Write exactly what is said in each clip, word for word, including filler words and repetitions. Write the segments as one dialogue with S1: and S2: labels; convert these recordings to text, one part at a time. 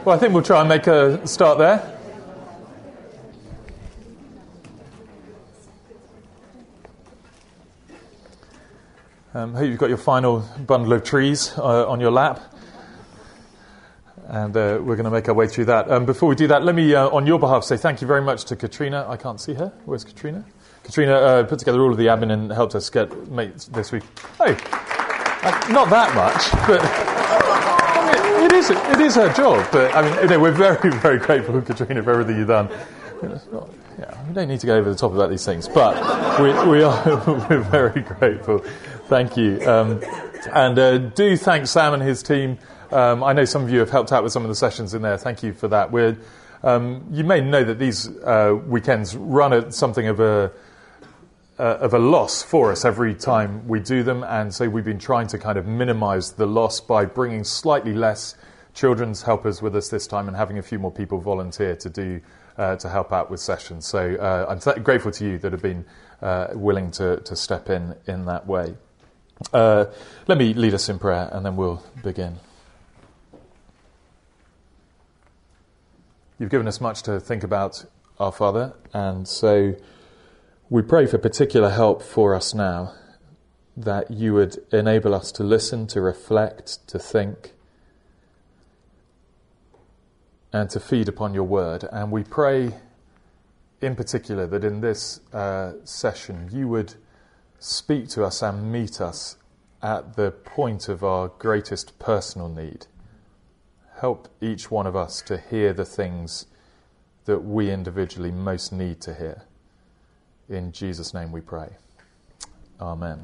S1: Well, I think we'll try and make a start there. Um, I hope you've got your final bundle of trees uh, on your lap. And uh, we're going to make our way through that. Um, before we do that, let me, uh, on your behalf, say thank you very much to Katrina. I can't see her. Where's Katrina? Katrina uh, put together all of the admin and helped us get make this week. Oh, uh, not that much, but... It is, it is her job, but I mean, you know, we're very, very grateful, Katrina, for everything you've done. It's not, yeah, we don't need to go over the top about these things, but we, we are we're very grateful. Thank you, um, and uh, do thank Sam and his team. Um, I know some of you have helped out with some of the sessions in there. Thank you for that. We're, um, you may know that these uh, weekends run at something of a Uh, of a loss for us every time we do them, and so we've been trying to kind of minimise the loss by bringing slightly less children's helpers with us this time and having a few more people volunteer to do uh, to help out with sessions. So uh, I'm th- grateful to you that have been uh, willing to, to step in in that way. Uh, let me lead us in prayer and then we'll begin. You've given us much to think about, our Father, and so we pray for particular help for us now, that you would enable us to listen, to reflect, to think, and to feed upon your word. And we pray in particular that in this uh, session you would speak to us and meet us at the point of our greatest personal need. Help each one of us to hear the things that we individually most need to hear. In Jesus' name we pray. Amen.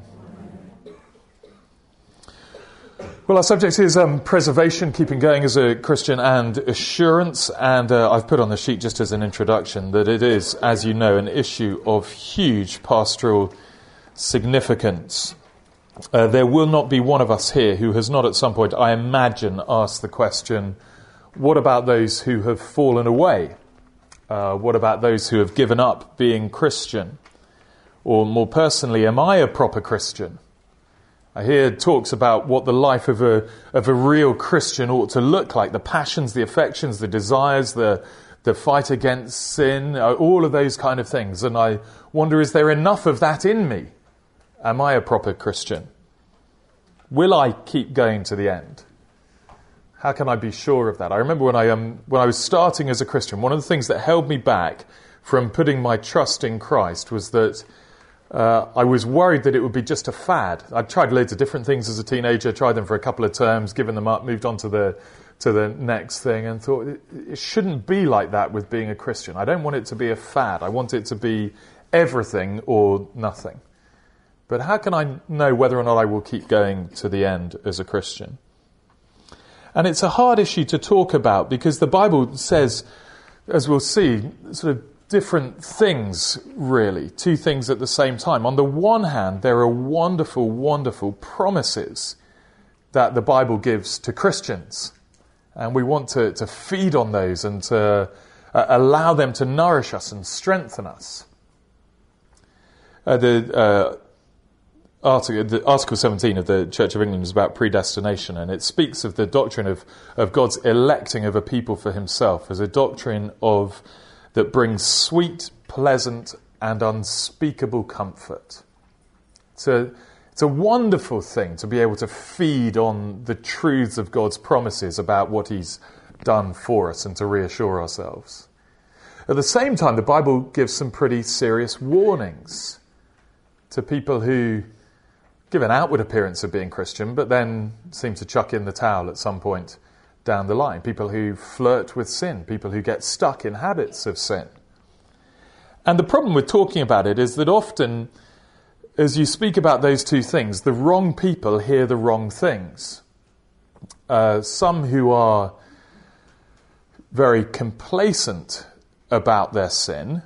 S1: Well, our subject is um, preservation, keeping going as a Christian, and assurance. And uh, I've put on the sheet just as an introduction that it is, as you know, an issue of huge pastoral significance. Uh, there will not be one of us here who has not at some point, I imagine, asked the question, what about those who have fallen away? Uh, what about those who have given up being Christian? Or more personally, am I a proper Christian? I hear talks about what the life of a of a real Christian ought to look like. The passions, the affections, the desires, the, the fight against sin, all of those kind of things. And I wonder, is there enough of that in me? Am I a proper Christian? Will I keep going to the end? How can I be sure of that? I remember when I um, when I was starting as a Christian, one of the things that held me back from putting my trust in Christ was that uh, I was worried that it would be just a fad. I'd tried loads of different things as a teenager, tried them for a couple of terms, given them up, moved on to the to the next thing, and thought it, it shouldn't be like that with being a Christian. I don't want it to be a fad. I want it to be everything or nothing. But how can I know whether or not I will keep going to the end as a Christian? And it's a hard issue to talk about because the Bible says, as we'll see, sort of different things, really, two things at the same time. On the one hand, there are wonderful, wonderful promises that the Bible gives to Christians. And we want to, to feed on those and to uh, allow them to nourish us and strengthen us. Uh, the... Uh, Article, the Article seventeen of the Church of England is about predestination, and it speaks of the doctrine of, of God's electing of a people for himself as a doctrine of that brings sweet, pleasant, and unspeakable comfort. It's a, it's a wonderful thing to be able to feed on the truths of God's promises about what he's done for us and to reassure ourselves. At the same time, the Bible gives some pretty serious warnings to people who give an outward appearance of being Christian, but then seem to chuck in the towel at some point down the line. People who flirt with sin, people who get stuck in habits of sin. And the problem with talking about it is that often, as you speak about those two things, the wrong people hear the wrong things. Uh, some who are very complacent about their sin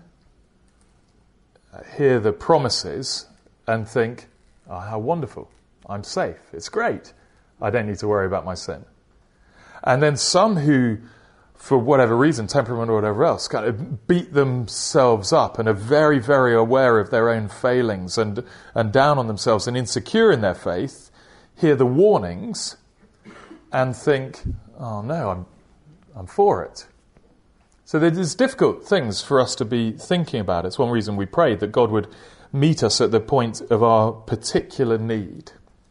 S1: hear the promises and think, oh, how wonderful. I'm safe. It's great. I don't need to worry about my sin. And then some who, for whatever reason, temperament or whatever else, kind of beat themselves up and are very, very aware of their own failings and, and down on themselves and insecure in their faith, hear the warnings and think, oh no, I'm I'm for it. So there's difficult things for us to be thinking about. It's one reason we prayed that God would meet us at the point of our particular need.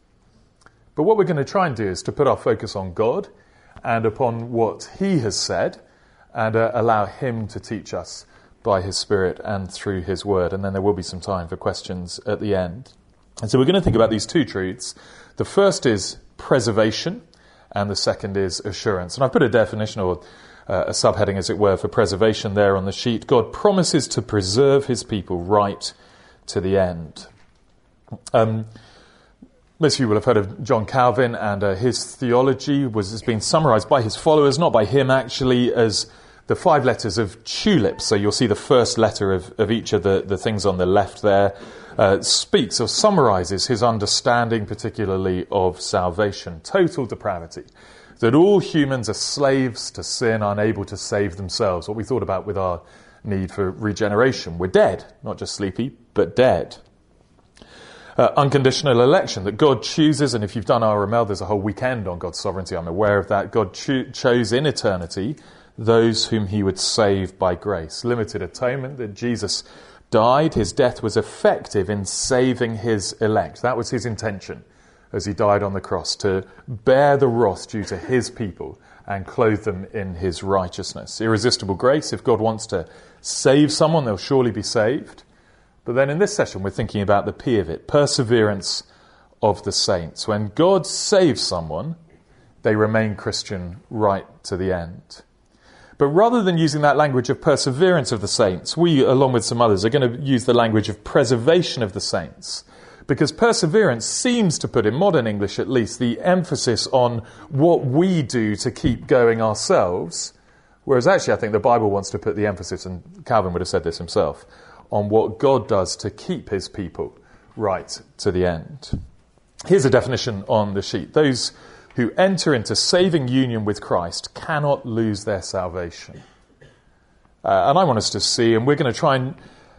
S1: But what we're going to try and do is to put our focus on God and upon what he has said, and uh, allow him to teach us by his Spirit and through his word. And then there will be some time for questions at the end. And so we're going to think about these two truths. The first is preservation, and the second is assurance. And I've put a definition, or uh, a subheading, as it were, for preservation there on the sheet. God promises to preserve his people right to the end. Um, most of you will have heard of John Calvin, and uh, his theology was has been summarised by his followers, not by him actually, as the five letters of tulips. So you'll see the first letter of, of each of the, the things on the left there uh, speaks or summarises his understanding, particularly of salvation. Total depravity. That all humans are slaves to sin, unable to save themselves. What we thought about with our need for regeneration. We're dead, not just sleepy, but dead. Uh, unconditional election, that God chooses, and if you've done R M L, there's a whole weekend on God's sovereignty, I'm aware of that. God cho- chose in eternity those whom he would save by grace. Limited atonement, that Jesus died, his death was effective in saving his elect. That was his intention as he died on the cross, to bear the wrath due to his people and clothe them in his righteousness. Irresistible grace, if God wants to save someone, they'll surely be saved. But then in this session, we're thinking about the P of it, perseverance of the saints. When God saves someone, they remain Christian right to the end. But rather than using that language of perseverance of the saints, we, along with some others, are going to use the language of preservation of the saints. Because perseverance seems to put, in modern English at least, the emphasis on what we do to keep going ourselves. Whereas actually I think the Bible wants to put the emphasis, and Calvin would have said this himself, on what God does to keep his people right to the end. Here's a definition on the sheet. Those who enter into saving union with Christ cannot lose their salvation. Uh, and I want us to see, and we're going to try and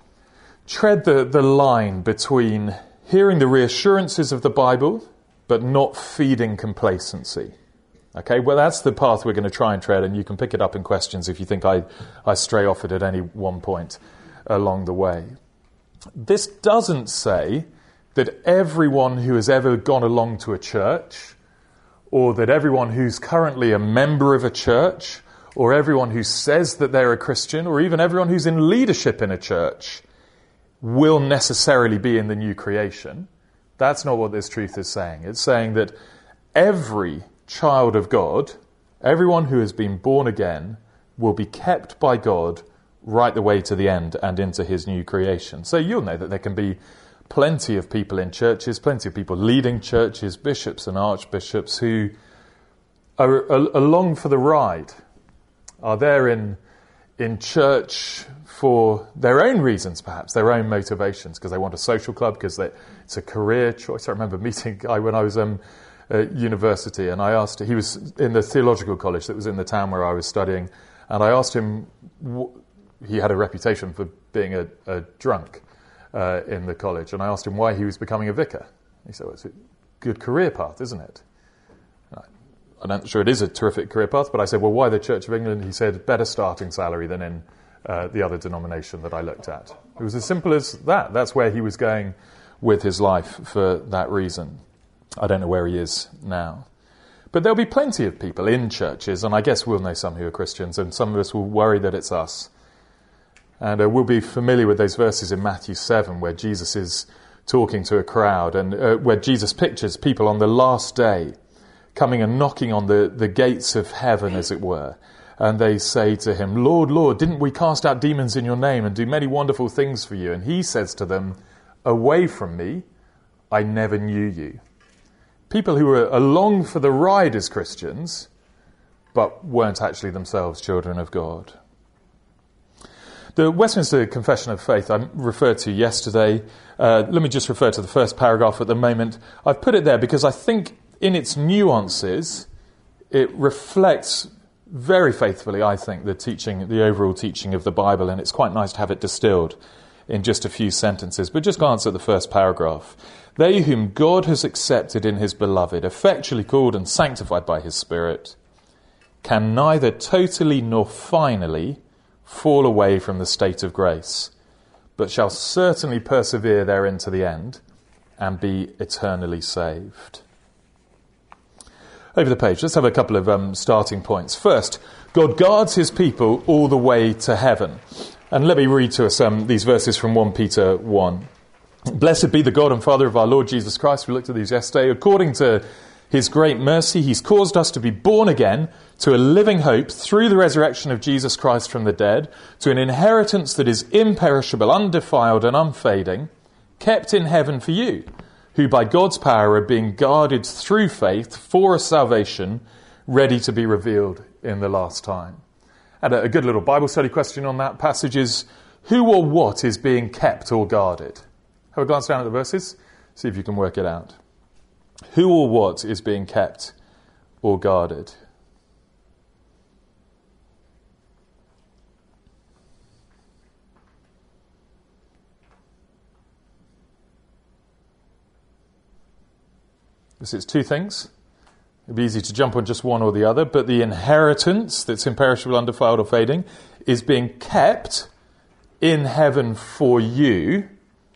S1: tread the, the line between hearing the reassurances of the Bible, but not feeding complacency. Okay, well, that's the path we're going to try and tread, and you can pick it up in questions if you think I, I stray off it at any one point along the way. This doesn't say that everyone who has ever gone along to a church, or that everyone who's currently a member of a church, or everyone who says that they're a Christian, or even everyone who's in leadership in a church, will necessarily be in the new creation. That's not what this truth is saying. It's saying that every child of God, everyone who has been born again, will be kept by God right the way to the end and into his new creation. So you'll know that there can be plenty of people in churches, plenty of people leading churches, bishops and archbishops who are along for the ride, are there in in church for their own reasons, perhaps, their own motivations, because they want a social club, because they, it's a career choice. I remember meeting a guy when I was um, at university, and I asked, he was in the theological college that was in the town where I was studying, and I asked him, he had a reputation for being a, a drunk uh, in the college, and I asked him why he was becoming a vicar. He said, well, it's a good career path, isn't it? I'm not sure it is a terrific career path, but I said, well, why the Church of England? He said, better starting salary than in uh, the other denomination that I looked at. It was as simple as that. That's where he was going with his life for that reason. I don't know where he is now. But there'll be plenty of people in churches, and I guess we'll know some who are Christians, and some of us will worry that it's us. And uh, we'll be familiar with those verses in Matthew seven where Jesus is talking to a crowd, and uh, where Jesus pictures people on the last day coming and knocking on the, the gates of heaven, as it were. And they say to him, Lord, Lord, didn't we cast out demons in your name and do many wonderful things for you? And he says to them, away from me, I never knew you. People who were along for the ride as Christians, but weren't actually themselves children of God. The Westminster Confession of Faith I referred to yesterday. Uh, let me just refer to the first paragraph at the moment. I've put it there because I think in its nuances, it reflects very faithfully, I think, the teaching, the overall teaching of the Bible, and it's quite nice to have it distilled in just a few sentences. But just glance at the first paragraph. They whom God has accepted in his beloved, effectually called and sanctified by his Spirit, can neither totally nor finally fall away from the state of grace, but shall certainly persevere therein to the end and be eternally saved. Over the page, let's have a couple of um, starting points. First, God guards his people all the way to heaven. And let me read to us um, these verses from First Peter one. Blessed be the God and Father of our Lord Jesus Christ. We looked at these yesterday. According to his great mercy, he's caused us to be born again to a living hope through the resurrection of Jesus Christ from the dead, to an inheritance that is imperishable, undefiled and unfading, kept in heaven for you, who by God's power are being guarded through faith for a salvation ready to be revealed in the last time. And a good little Bible study question on that passage is, who or what is being kept or guarded? Have a glance down at the verses, see if you can work it out. Who or what is being kept or guarded? This is two things. It'd be easy to jump on just one or the other, but the inheritance that's imperishable, undefiled or fading is being kept in heaven for you,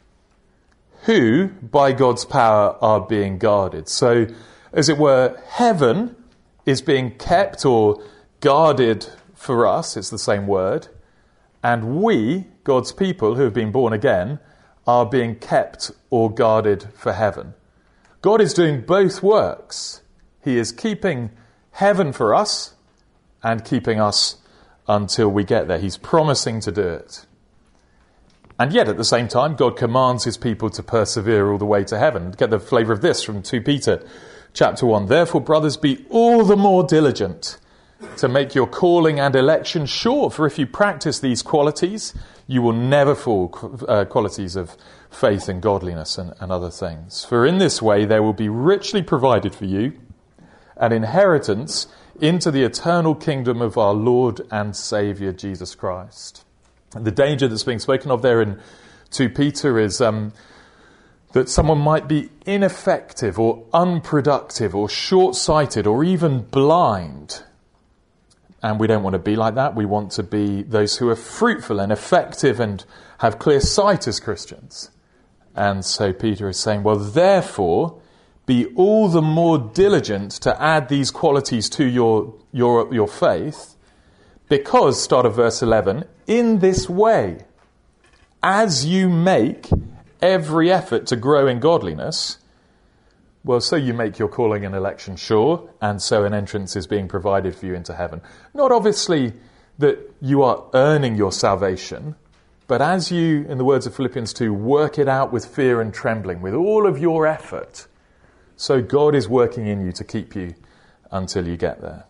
S1: who by God's power are being guarded. So, as it were, heaven is being kept or guarded for us, it's the same word, and we, God's people who have been born again, are being kept or guarded for heaven. God is doing both works. He is keeping heaven for us and keeping us until we get there. He's promising to do it. And yet, at the same time, God commands his people to persevere all the way to heaven. Get the flavour of this from Second Peter chapter one. Therefore, brothers, be all the more diligent to make your calling and election sure. For if you practice these qualities, you will never fall, uh, qualities of faith and godliness and, and other things. For in this way, there will be richly provided for you an inheritance into the eternal kingdom of our Lord and Saviour, Jesus Christ. And the danger that's being spoken of there in Second Peter is um, that someone might be ineffective or unproductive or short-sighted or even blind. And we don't want to be like that. We want to be those who are fruitful and effective and have clear sight as Christians. And so Peter is saying, well, therefore, be all the more diligent to add these qualities to your, your, your faith, because, start of verse eleven, in this way, as you make every effort to grow in godliness, well, so you make your calling and election sure, and so an entrance is being provided for you into heaven. Not obviously that you are earning your salvation, but as you, in the words of Philippians two, work it out with fear and trembling, with all of your effort, so God is working in you to keep you until you get there.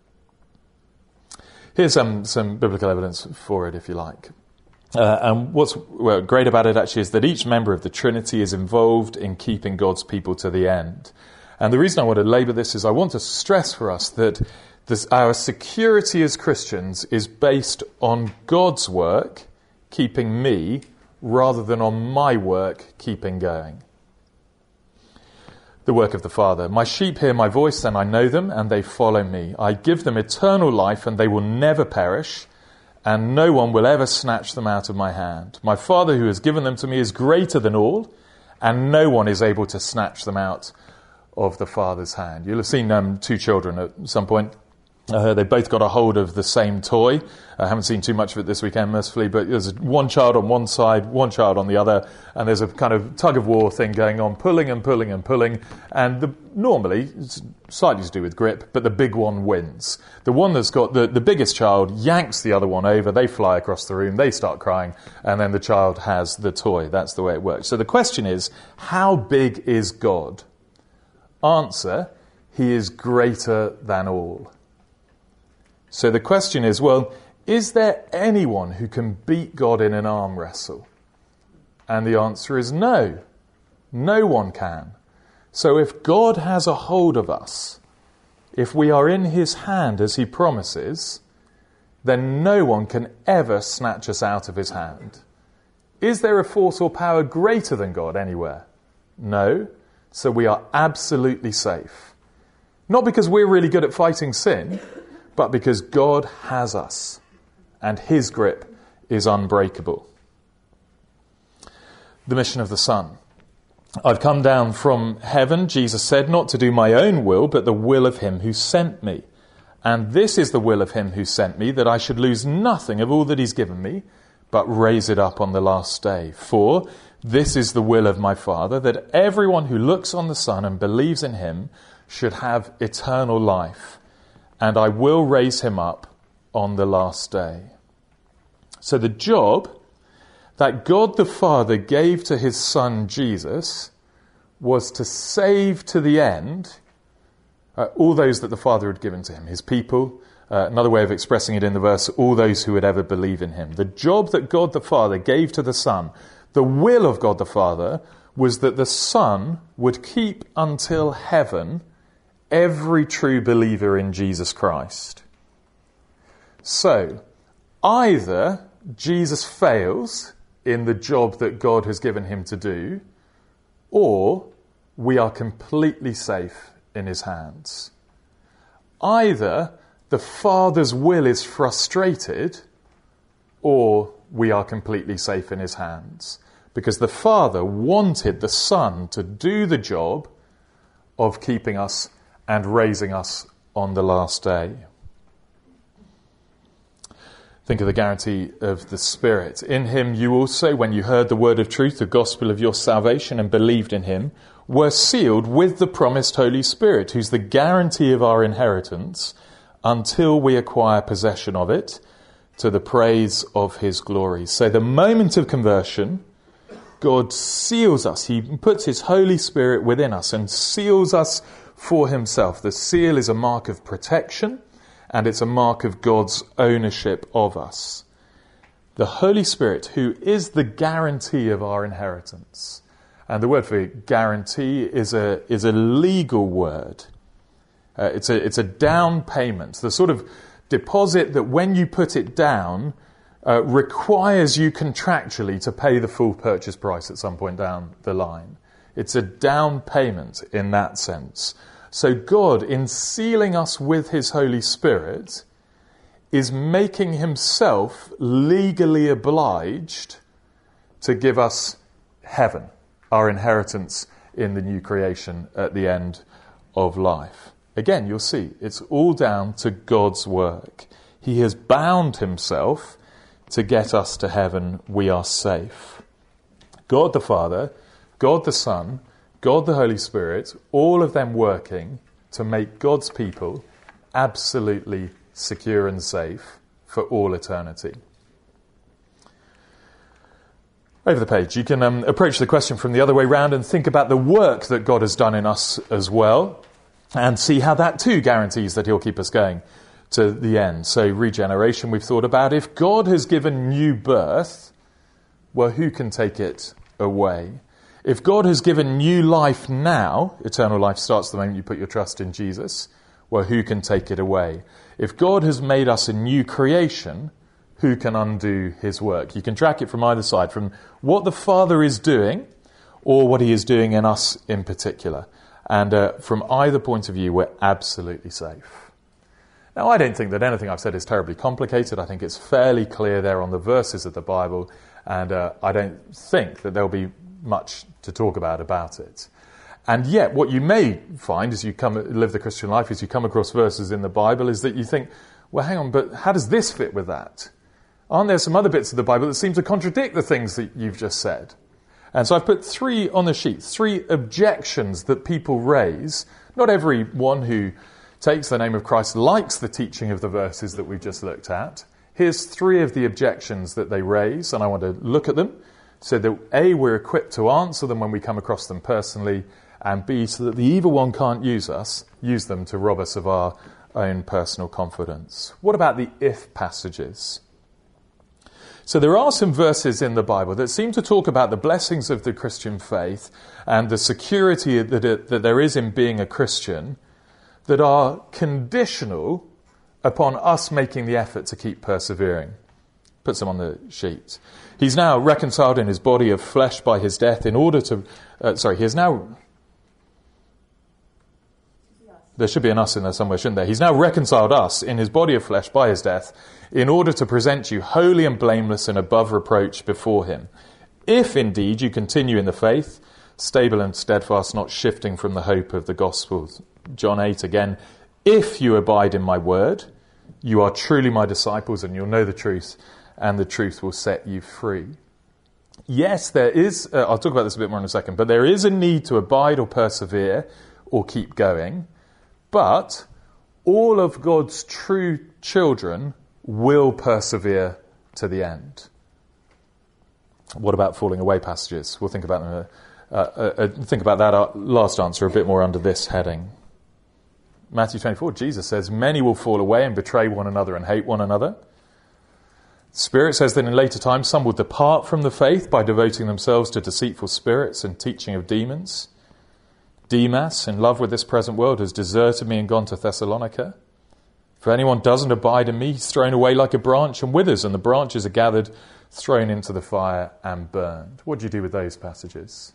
S1: Here's some, some biblical evidence for it, if you like. Uh, and what's well, great about it actually is that each member of the Trinity is involved in keeping God's people to the end. And the reason I want to labour this is I want to stress for us that this, our security as Christians is based on God's work keeping me rather than on my work keeping going. The work of the Father. My sheep hear my voice, and I know them, and they follow me. I give them eternal life, and they will never perish, and no one will ever snatch them out of my hand. My Father who has given them to me is greater than all, and no one is able to snatch them out of the Father's hand. You'll have seen um, two children at some point. Uh, they both got a hold of the same toy. I haven't seen too much of it this weekend, mercifully, but there's one child on one side, one child on the other, and there's a kind of tug-of-war thing going on, pulling and pulling and pulling, and the, normally, it's slightly to do with grip, but the big one wins. The one that's got the, the biggest child yanks the other one over, they fly across the room, they start crying, and then the child has the toy. That's the way it works. So the question is, how big is God? Answer, he is greater than all. So the question is, well, is there anyone who can beat God in an arm wrestle? And the answer is no. No one can. So if God has a hold of us, if we are in his hand as he promises, then no one can ever snatch us out of his hand. Is there a force or power greater than God anywhere? No. So we are absolutely safe. Not because we're really good at fighting sin, but because God has us and his grip is unbreakable. The mission of the Son. I've come down from heaven, Jesus said, not to do my own will, but the will of him who sent me. And this is the will of him who sent me, that I should lose nothing of all that he's given me, but raise it up on the last day. For this is the will of my Father, that everyone who looks on the Son and believes in him should have eternal life, and I will raise him up on the last day. So the job that God the Father gave to his Son Jesus was to save to the end uh, all those that the Father had given to him, his people. Uh, another way of expressing it in the verse, all those who would ever believe in him. The job that God the Father gave to the Son, the will of God the Father, was that the Son would keep until heaven every true believer in Jesus Christ. So, either Jesus fails in the job that God has given him to do, or we are completely safe in his hands. Either the Father's will is frustrated, or we are completely safe in his hands. Because the Father wanted the Son to do the job of keeping us and raising us on the last day. Think of the guarantee of the Spirit. In him you also, when you heard the word of truth, the gospel of your salvation, and believed in him, were sealed with the promised Holy Spirit, who's the guarantee of our inheritance until we acquire possession of it, to the praise of his glory. So the moment of conversion, God seals us. He puts his Holy Spirit within us and seals us for himself. The seal is a mark of protection, and it's a mark of God's ownership of us. The Holy Spirit, who is the guarantee of our inheritance. And the word for guarantee is a is a legal word. Uh, it's a it's a down payment. The sort of deposit that when you put it down uh, requires you contractually to pay the full purchase price at some point down the line. It's a down payment in that sense. So God, in sealing us with his Holy Spirit, is making himself legally obliged to give us heaven, our inheritance in the new creation at the end of life. Again, you'll see, it's all down to God's work. He has bound himself to get us to heaven. We are safe. God the Father, God the Son, God the Holy Spirit, all of them working to make God's people absolutely secure and safe for all eternity. Over the page, you can um, approach the question from the other way round and think about the work that God has done in us as well, and see how that too guarantees that he'll keep us going to the end. So regeneration we've thought about. If God has given new birth, well, who can take it away? If God has given new life now, eternal life starts the moment you put your trust in Jesus, well, who can take it away? If God has made us a new creation, who can undo his work? You can track it from either side, from what the Father is doing or what he is doing in us in particular. And uh, from either point of view, we're absolutely safe. Now, I don't think that anything I've said is terribly complicated. I think it's fairly clear there on the verses of the Bible, and uh, I don't think that there'll be much to talk about about it. And yet, what you may find as you come live the Christian life, as you come across verses in the Bible, is that you think, well, hang on, but how does this fit with that? Aren't there some other bits of the Bible that seem to contradict the things that you've just said? And so I've put three on the sheet, three objections that people raise. Not everyone who takes the name of Christ likes the teaching of the verses that we've just looked at. Here's three of the objections that they raise, and I want to look at them so that A, we're equipped to answer them when we come across them personally, and B, so that the evil one can't use us, use them to rob us of our own personal confidence. What about the if passages? So there are some verses in the Bible that seem to talk about the blessings of the Christian faith and the security that, it, that there is in being a Christian that are conditional upon us making the effort to keep persevering. Put some on the sheet. He's now reconciled in his body of flesh by his death in order to... Uh, sorry, he is now... There should be an us in there somewhere, shouldn't there? He's now reconciled us in his body of flesh by his death in order to present you holy and blameless and above reproach before him. If indeed you continue in the faith, stable and steadfast, not shifting from the hope of the gospel. John eight again, if you abide in my word, you are truly my disciples and you'll know the truth and the truth will set you free. Yes, there is, uh, I'll talk about this a bit more in a second, but there is a need to abide or persevere or keep going. But all of God's true children will persevere to the end. What about falling away passages? We'll think about them. Uh, uh, uh, think about that uh, last answer a bit more under this heading. Matthew twenty-four, Jesus says, many will fall away and betray one another and hate one another. Spirit says that in later times some will depart from the faith by devoting themselves to deceitful spirits and teaching of demons. Demas, in love with this present world, has deserted me and gone to Thessalonica. If anyone doesn't abide in me, he's thrown away like a branch and withers, and the branches are gathered, thrown into the fire and burned. What do you do with those passages?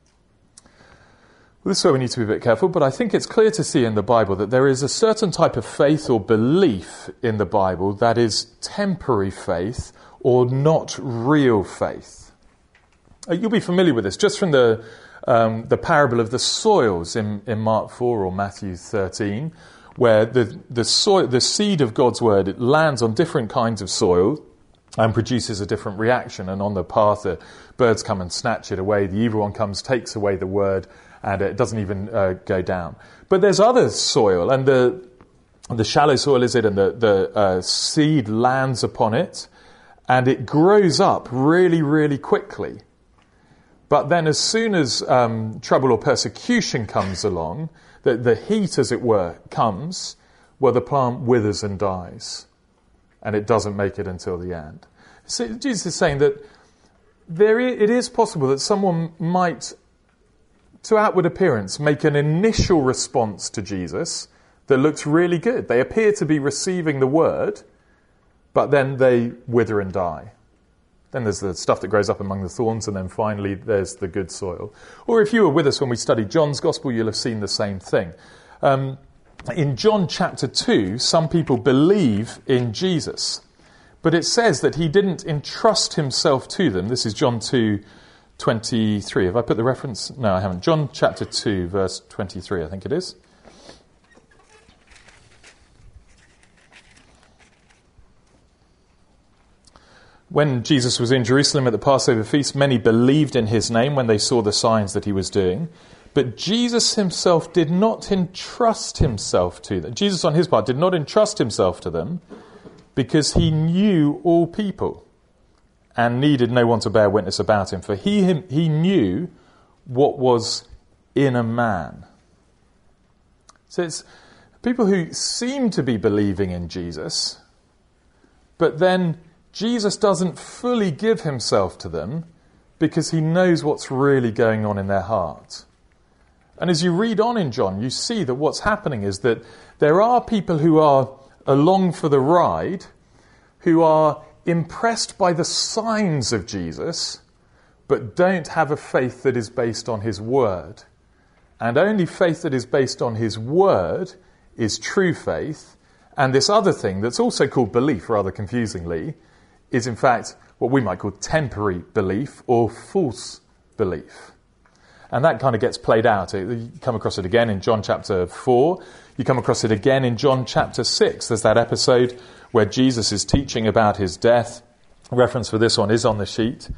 S1: Well, this is where we need to be a bit careful, but I think it's clear to see in the Bible that there is a certain type of faith or belief in the Bible that is temporary faith or not real faith. You'll be familiar with this just from the um, the parable of the soils in, in Mark four or Matthew thirteen, where the the soil, the seed of God's word, it lands on different kinds of soil and produces a different reaction. And on the path, the birds come and snatch it away. The evil one comes, takes away the word, and it doesn't even uh, go down. But there's other soil, and the the shallow soil is it, and the, the uh, seed lands upon it, and it grows up really, really quickly. But then as soon as um, trouble or persecution comes along, the, the heat, as it were, comes, well, the plant withers and dies, and it doesn't make it until the end. So Jesus is saying that there is, it is possible that someone might, to outward appearance, make an initial response to Jesus that looks really good. They appear to be receiving the word, but then they wither and die. Then there's the stuff that grows up among the thorns, and then finally there's the good soil. Or if you were with us when we studied John's Gospel, you'll have seen the same thing. Um, in John chapter two, some people believe in Jesus, but it says that he didn't entrust himself to them. This is John two twenty-three. Have I put the reference? No, I haven't. John chapter two, verse twenty-three, I think it is. When Jesus was in Jerusalem at the Passover feast, many believed in his name when they saw the signs that he was doing. But Jesus himself did not entrust himself to them. Jesus, on his part, did not entrust himself to them because he knew all people and needed no one to bear witness about him. For he, him, he knew what was in a man. So it's people who seem to be believing in Jesus, but then Jesus doesn't fully give himself to them because he knows what's really going on in their heart. And as you read on in John, you see that what's happening is that there are people who are along for the ride, who are impressed by the signs of Jesus, but don't have a faith that is based on his word. And only faith that is based on his word is true faith. And this other thing that's also called belief, rather confusingly, is in fact what we might call temporary belief or false belief. And that kind of gets played out. You come across it again in John chapter four. You come across it again in John chapter six. There's that episode where Jesus is teaching about his death. A reference for this one is on the sheet.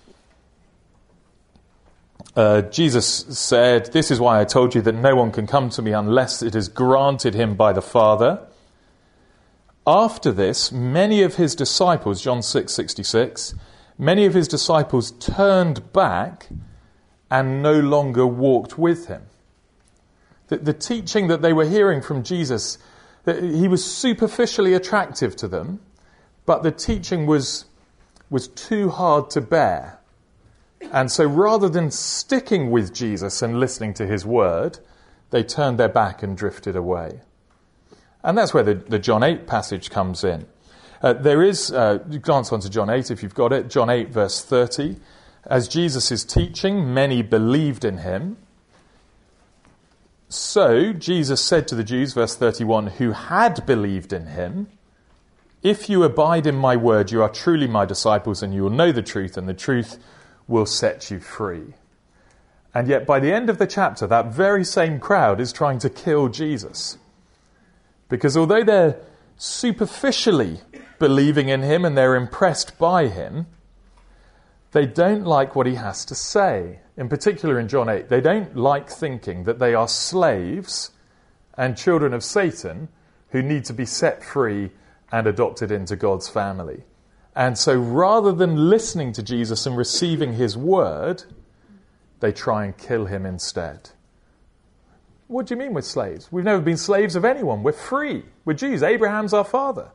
S1: Uh, Jesus said, "This is why I told you that no one can come to me unless it is granted him by the Father." After this, many of his disciples, John six sixty-six, many of his disciples turned back and no longer walked with him. The, the teaching that they were hearing from Jesus, he was superficially attractive to them, but the teaching was, was too hard to bear. And so rather than sticking with Jesus and listening to his word, they turned their back and drifted away. And that's where the, the John eight passage comes in. Uh, there is, uh, glance onto John eight if you've got it, John eight verse thirty. As Jesus is teaching, many believed in him. So Jesus said to the Jews, verse thirty-one, who had believed in him, if you abide in my word, you are truly my disciples, and you will know the truth, and the truth will set you free. And yet by the end of the chapter, that very same crowd is trying to kill Jesus. Because although they're superficially believing in him and they're impressed by him, they don't like what he has to say. In particular in John eight, they don't like thinking that they are slaves and children of Satan who need to be set free and adopted into God's family. And so rather than listening to Jesus and receiving his word, they try and kill him instead. What do you mean we're slaves? We've never been slaves of anyone. We're free. We're Jews. Abraham's our father.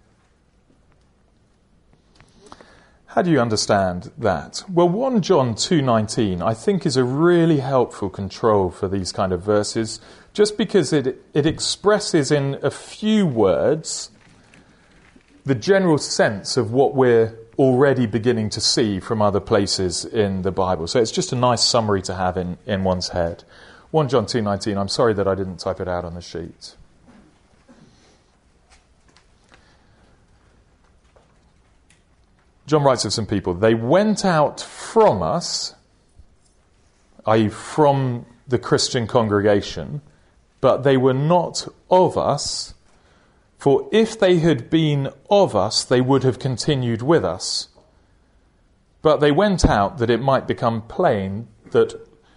S1: How do you understand that? Well, First John two nineteen, I think, is a really helpful control for these kind of verses, just because it, it expresses in a few words the general sense of what we're already beginning to see from other places in the Bible. So it's just a nice summary to have in, in one's head. First John two nineteen, I'm sorry that I didn't type it out on the sheet. John writes of some people, they went out from us, that is from the Christian congregation, but they were not of us, for if they had been of us, they would have continued with us. But they went out that it might become plain that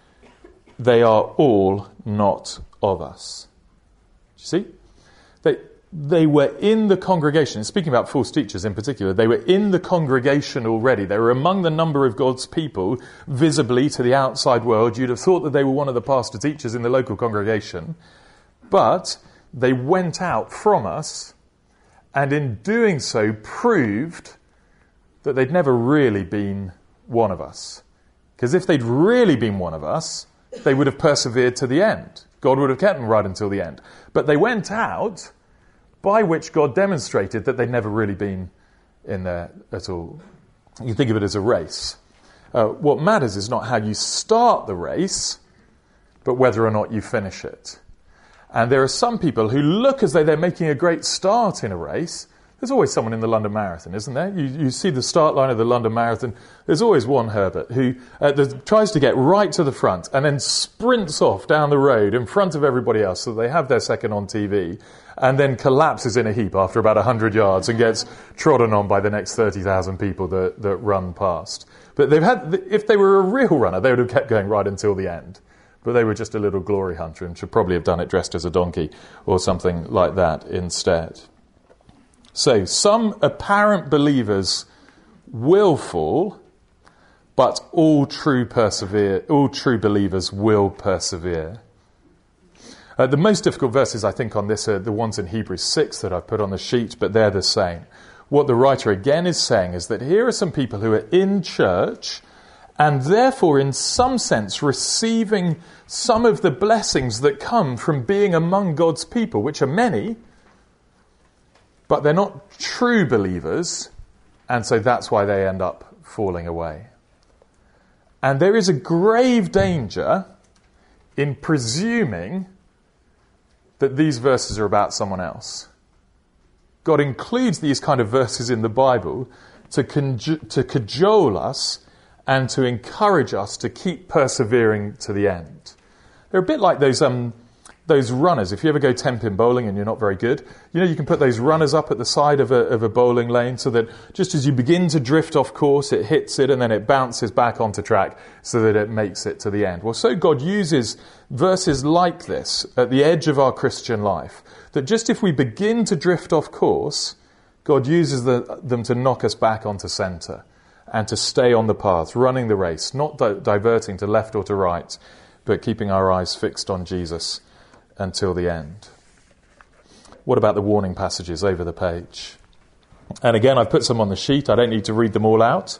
S1: they are all not of us. Do you see? They, they were in the congregation. Speaking about false teachers in particular, they were in the congregation already. They were among the number of God's people, visibly to the outside world. You'd have thought that they were one of the pastor teachers in the local congregation. But they went out from us, and in doing so proved that they'd never really been one of us. Because if they'd really been one of us, they would have persevered to the end. God would have kept them right until the end. But they went out, by which God demonstrated that they'd never really been in there at all. You can think of it as a race. Uh, what matters is not how you start the race, but whether or not you finish it. And there are some people who look as though they're making a great start in a race. There's always someone in the London Marathon, isn't there? You, you see the start line of the London Marathon. There's always one Herbert who uh, tries to get right to the front and then sprints off down the road in front of everybody else so they have their second on T V, and then collapses in a heap after about one hundred yards and gets trodden on by the next thirty thousand people that, that run past. But they've had, if they were a real runner, they would have kept going right until the end. But they were just a little glory hunter and should probably have done it dressed as a donkey or something like that instead. So, some apparent believers will fall, but all true persevere. All true believers will persevere. Uh, the most difficult verses, I think, on this are the ones in Hebrews six that I've put on the sheet, but they're the same. What the writer again is saying is that here are some people who are in church and therefore, in some sense, receiving some of the blessings that come from being among God's people, which are many, but they're not true believers, and so that's why they end up falling away. And there is a grave danger in presuming that these verses are about someone else. God includes these kind of verses in the Bible to, conjo- to cajole us and to encourage us to keep persevering to the end. They're a bit like those um, those runners. If you ever go ten-pin bowling and you're not very good, you know you can put those runners up at the side of a, of a bowling lane so that just as you begin to drift off course, it hits it and then it bounces back onto track so that it makes it to the end. Well, so God uses verses like this at the edge of our Christian life, that just if we begin to drift off course, God uses the, them to knock us back onto centre and to stay on the path, running the race, not di- diverting to left or to right, but keeping our eyes fixed on Jesus until the end. What about the warning passages over the page? And again, I've put some on the sheet. I don't need to read them all out.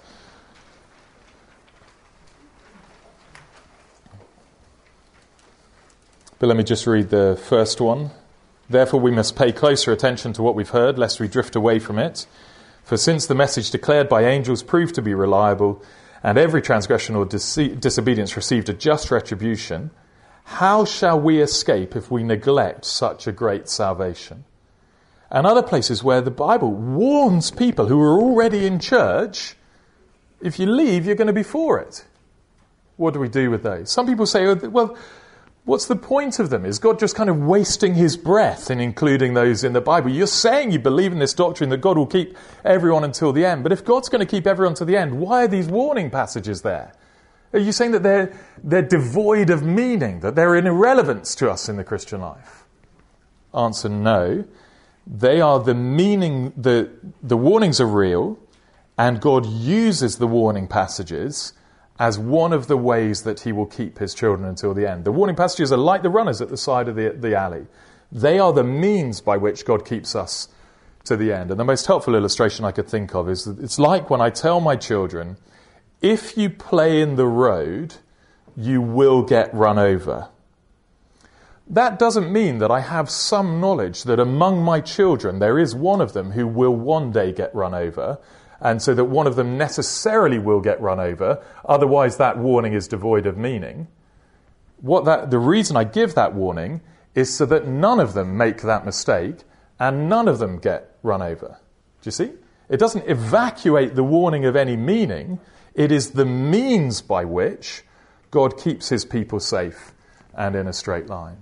S1: But let me just read the first one. Therefore, we must pay closer attention to what we've heard, lest we drift away from it. For since the message declared by angels proved to be reliable, and every transgression or dis- disobedience received a just retribution, How shall we escape if we neglect such a great salvation? And other places where the Bible warns people who are already in church, if you leave, you're going to be for it. What do we do with those? Some people say, well, what's the point of them? Is God just kind of wasting his breath in including those in the Bible? You're saying you believe in this doctrine that God will keep everyone until the end. But if God's going to keep everyone to the end, why are these warning passages there? Are you saying that they're, they're devoid of meaning, that they're an irrelevance to us in the Christian life? Answer, no. They are the meaning, the, the warnings are real, and God uses the warning passages as one of the ways that he will keep his children until the end. The warning passages are like the runners at the side of the, the alley. They are the means by which God keeps us to the end. And the most helpful illustration I could think of is that it's like when I tell my children, if you play in the road, you will get run over. That doesn't mean that I have some knowledge that among my children there is one of them who will one day get run over, and so that one of them necessarily will get run over, otherwise that warning is devoid of meaning. What that, the reason I give that warning is so that none of them make that mistake and none of them get run over. Do you see? It doesn't evacuate the warning of any meaning. It is the means by which God keeps his people safe and in a straight line.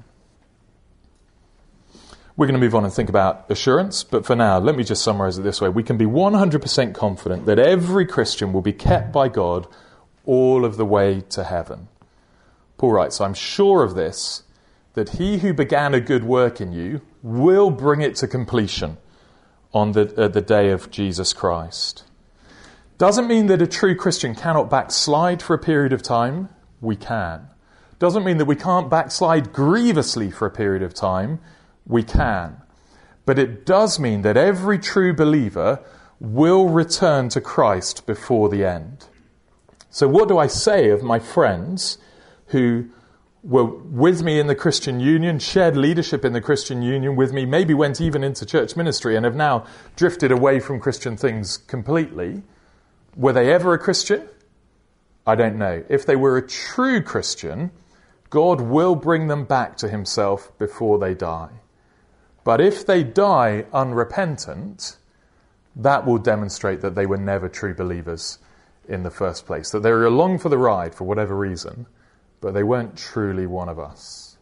S1: We're going to move on and think about assurance, but for now, let me just summarize it this way. We can be one hundred percent confident that every Christian will be kept by God all of the way to heaven. Paul writes, I'm sure of this, that he who began a good work in you will bring it to completion on the, uh, the day of Jesus Christ. Doesn't mean that a true Christian cannot backslide for a period of time. We can. Doesn't mean that we can't backslide grievously for a period of time. We can. But it does mean that every true believer will return to Christ before the end. So what do I say of my friends who were with me in the Christian Union, shared leadership in the Christian Union with me, maybe went even into church ministry and have now drifted away from Christian things completely? Were they ever a Christian? I don't know. If they were a true Christian, God will bring them back to himself before they die. But if they die unrepentant, that will demonstrate that they were never true believers in the first place, that they were along for the ride for whatever reason, but they weren't truly one of us.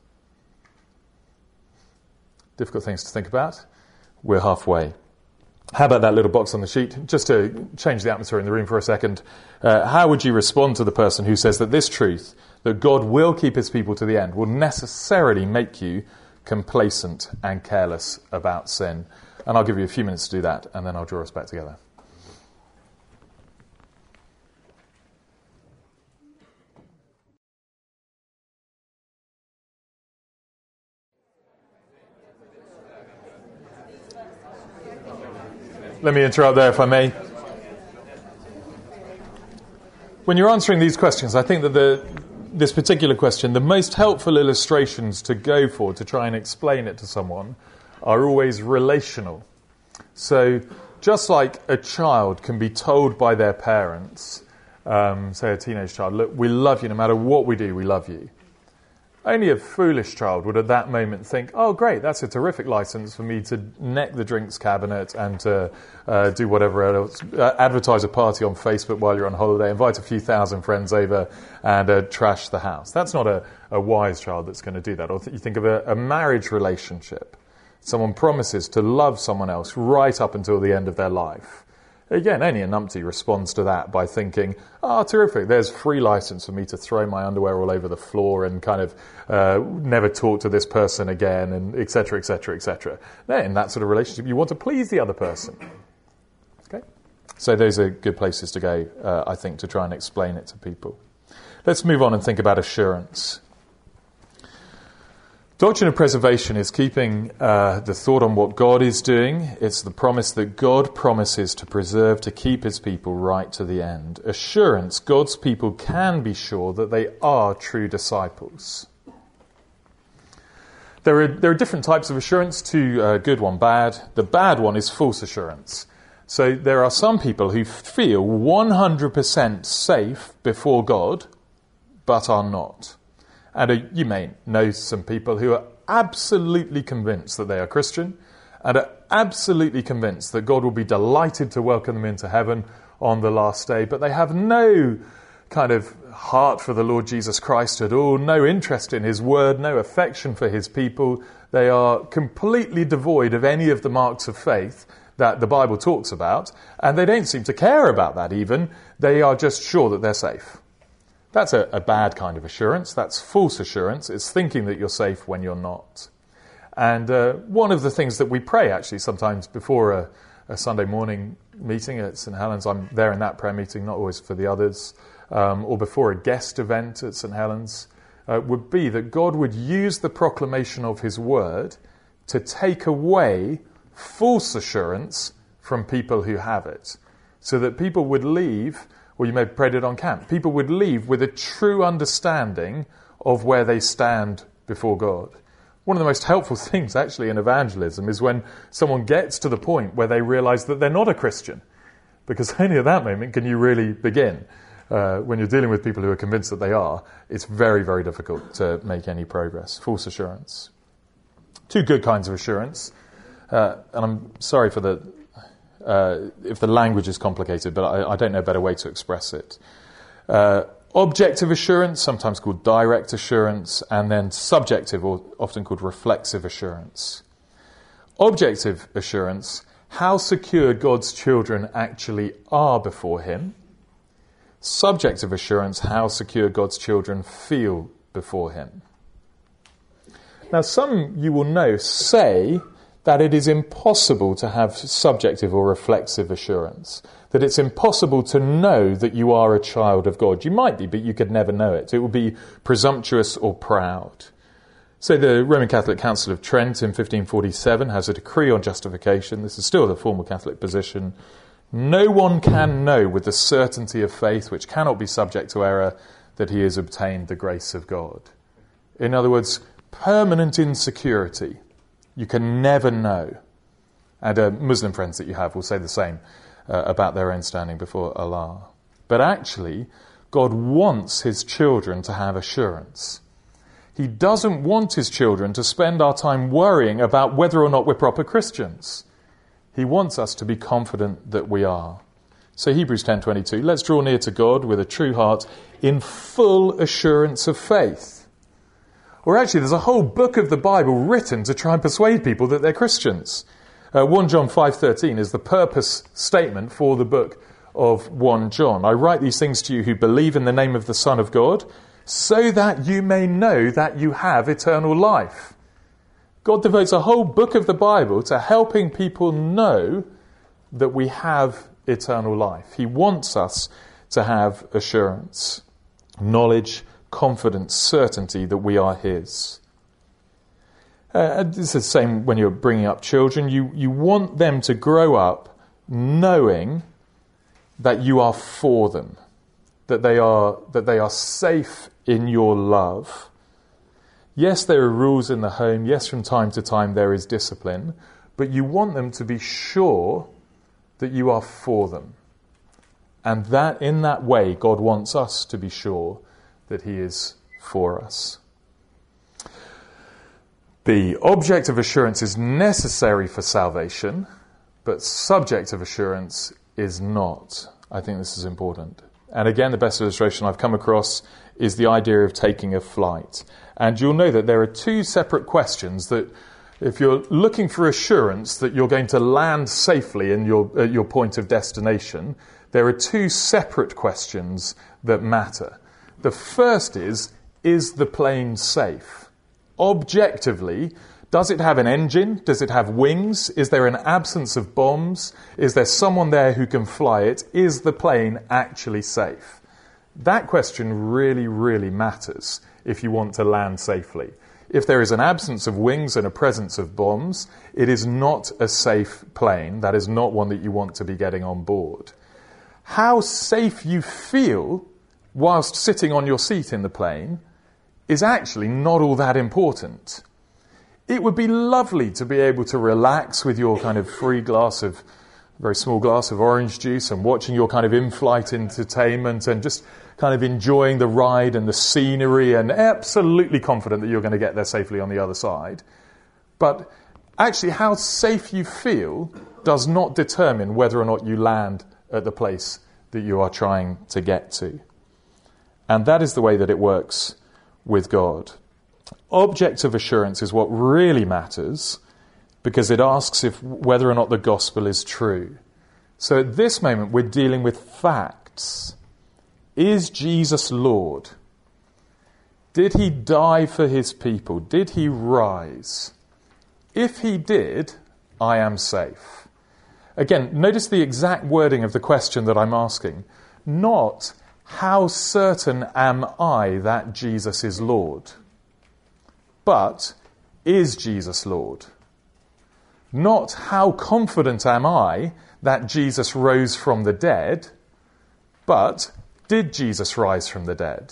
S1: Difficult things to think about. We're halfway. How about that little box on the sheet? Just to change the atmosphere in the room for a second, uh, how would you respond to the person who says that this truth, that God will keep his people to the end, will necessarily make you complacent and careless about sin? And I'll give you a few minutes to do that, and then I'll draw us back together. Let me interrupt there, if I may. When you're answering these questions, I think that the this particular question, the most helpful illustrations to go for to try and explain it to someone are always relational. So just like a child can be told by their parents, um, say a teenage child, look, we love you no matter what we do, we love you. Only a foolish child would at that moment think, oh great, that's a terrific license for me to neck the drinks cabinet and to uh, do whatever else, uh, advertise a party on Facebook while you're on holiday, invite a few thousand friends over and uh, trash the house. That's not a, a wise child that's going to do that. Or th- you think of a, a marriage relationship. Someone promises to love someone else right up until the end of their life. Again, only a numpty responds to that by thinking, oh, terrific, there's free license for me to throw my underwear all over the floor and kind of uh, never talk to this person again, and et cetera, et cetera, et cetera. In that sort of relationship, you want to please the other person. Okay? So those are good places to go, uh, I think, to try and explain it to people. Let's move on and think about assurance. Doctrine of preservation is keeping uh, the thought on what God is doing. It's the promise that God promises to preserve, to keep his people right to the end. Assurance, God's people can be sure that they are true disciples. There are, there are different types of assurance, two uh, good, one bad. The bad one is false assurance. So there are some people who feel one hundred percent safe before God, but are not. And uh, you may know some people who are absolutely convinced that they are Christian and are absolutely convinced that God will be delighted to welcome them into heaven on the last day, but they have no kind of heart for the Lord Jesus Christ at all, no interest in his word, no affection for his people. They are completely devoid of any of the marks of faith that the Bible talks about, and they don't seem to care about that even. They are just sure that they're safe. That's a, a bad kind of assurance. That's false assurance. It's thinking that you're safe when you're not. And uh, one of the things that we pray actually sometimes before a, a Sunday morning meeting at St Helens, I'm there in that prayer meeting, not always for the others, um, or before a guest event at St Helens, uh, would be that God would use the proclamation of his word to take away false assurance from people who have it, so that people would leave, or you may have prayed it on camp, people would leave with a true understanding of where they stand before God. One of the most helpful things actually in evangelism is when someone gets to the point where they realise that they're not a Christian, because only at that moment can you really begin. Uh, when you're dealing with people who are convinced that they are, it's very, very difficult to make any progress. False assurance. Two good kinds of assurance. Uh, and I'm sorry for the uh, if the language is complicated, but I, I don't know a better way to express it. Uh, objective assurance, sometimes called direct assurance, and then subjective, or often called reflexive assurance. Objective assurance, how secure God's children actually are before him. Subjective assurance, how secure God's children feel before him. Now, some, you will know, say that it is impossible to have subjective or reflexive assurance, that it's impossible to know that you are a child of God. You might be, but you could never know it. It would be presumptuous or proud. So the Roman Catholic Council of Trent in fifteen forty-seven has a decree on justification. This is still the formal Catholic position. No one can know with the certainty of faith, which cannot be subject to error, that he has obtained the grace of God. In other words, permanent insecurity. You can never know. And uh, Muslim friends that you have will say the same uh, about their own standing before Allah. But actually, God wants his children to have assurance. He doesn't want his children to spend our time worrying about whether or not we're proper Christians. He wants us to be confident that we are. So Hebrews ten twenty-two, let's draw near to God with a true heart in full assurance of faith. Or actually, there's a whole book of the Bible written to try and persuade people that they're Christians. Uh, First John five thirteen is the purpose statement for the book of First John. I write these things to you who believe in the name of the Son of God, so that you may know that you have eternal life. God devotes a whole book of the Bible to helping people know that we have eternal life. He wants us to have assurance, knowledge, confidence, certainty that we are his. Uh, it's the same when you're bringing up children. You, you want them to grow up knowing that you are for them, that they are, that they are safe in your love. Yes, there are rules in the home. Yes, from time to time there is discipline. But you want them to be sure that you are for them. And that in that way, God wants us to be sure that he is for us. The objective assurance is necessary for salvation, but subjective assurance is not. I think this is important. And again, the best illustration I've come across is the idea of taking a flight. And you'll know that there are two separate questions that, if you're looking for assurance that you're going to land safely in your, at your point of destination, there are two separate questions that matter. The first is, is the plane safe? Objectively, does it have an engine? Does it have wings? Is there an absence of bombs? Is there someone there who can fly it? Is the plane actually safe? That question really, really matters if you want to land safely. If there is an absence of wings and a presence of bombs, it is not a safe plane. That is not one that you want to be getting on board. How safe you feel whilst sitting on your seat in the plane is actually not all that important. It would be lovely to be able to relax with your kind of free glass of very small glass of orange juice and watching your kind of in-flight entertainment and just kind of enjoying the ride and the scenery and absolutely confident that you're going to get there safely on the other side. But actually how safe you feel does not determine whether or not you land at the place that you are trying to get to. And that is the way that it works with God. Objective assurance is what really matters, because it asks if whether or not the gospel is true. So at this moment, we're dealing with facts. Is Jesus Lord? Did he die for his people? Did he rise? If he did, I am safe. Again, notice the exact wording of the question that I'm asking. Not, how certain am I that Jesus is Lord? But, is Jesus Lord? Not how confident am I that Jesus rose from the dead, but did Jesus rise from the dead?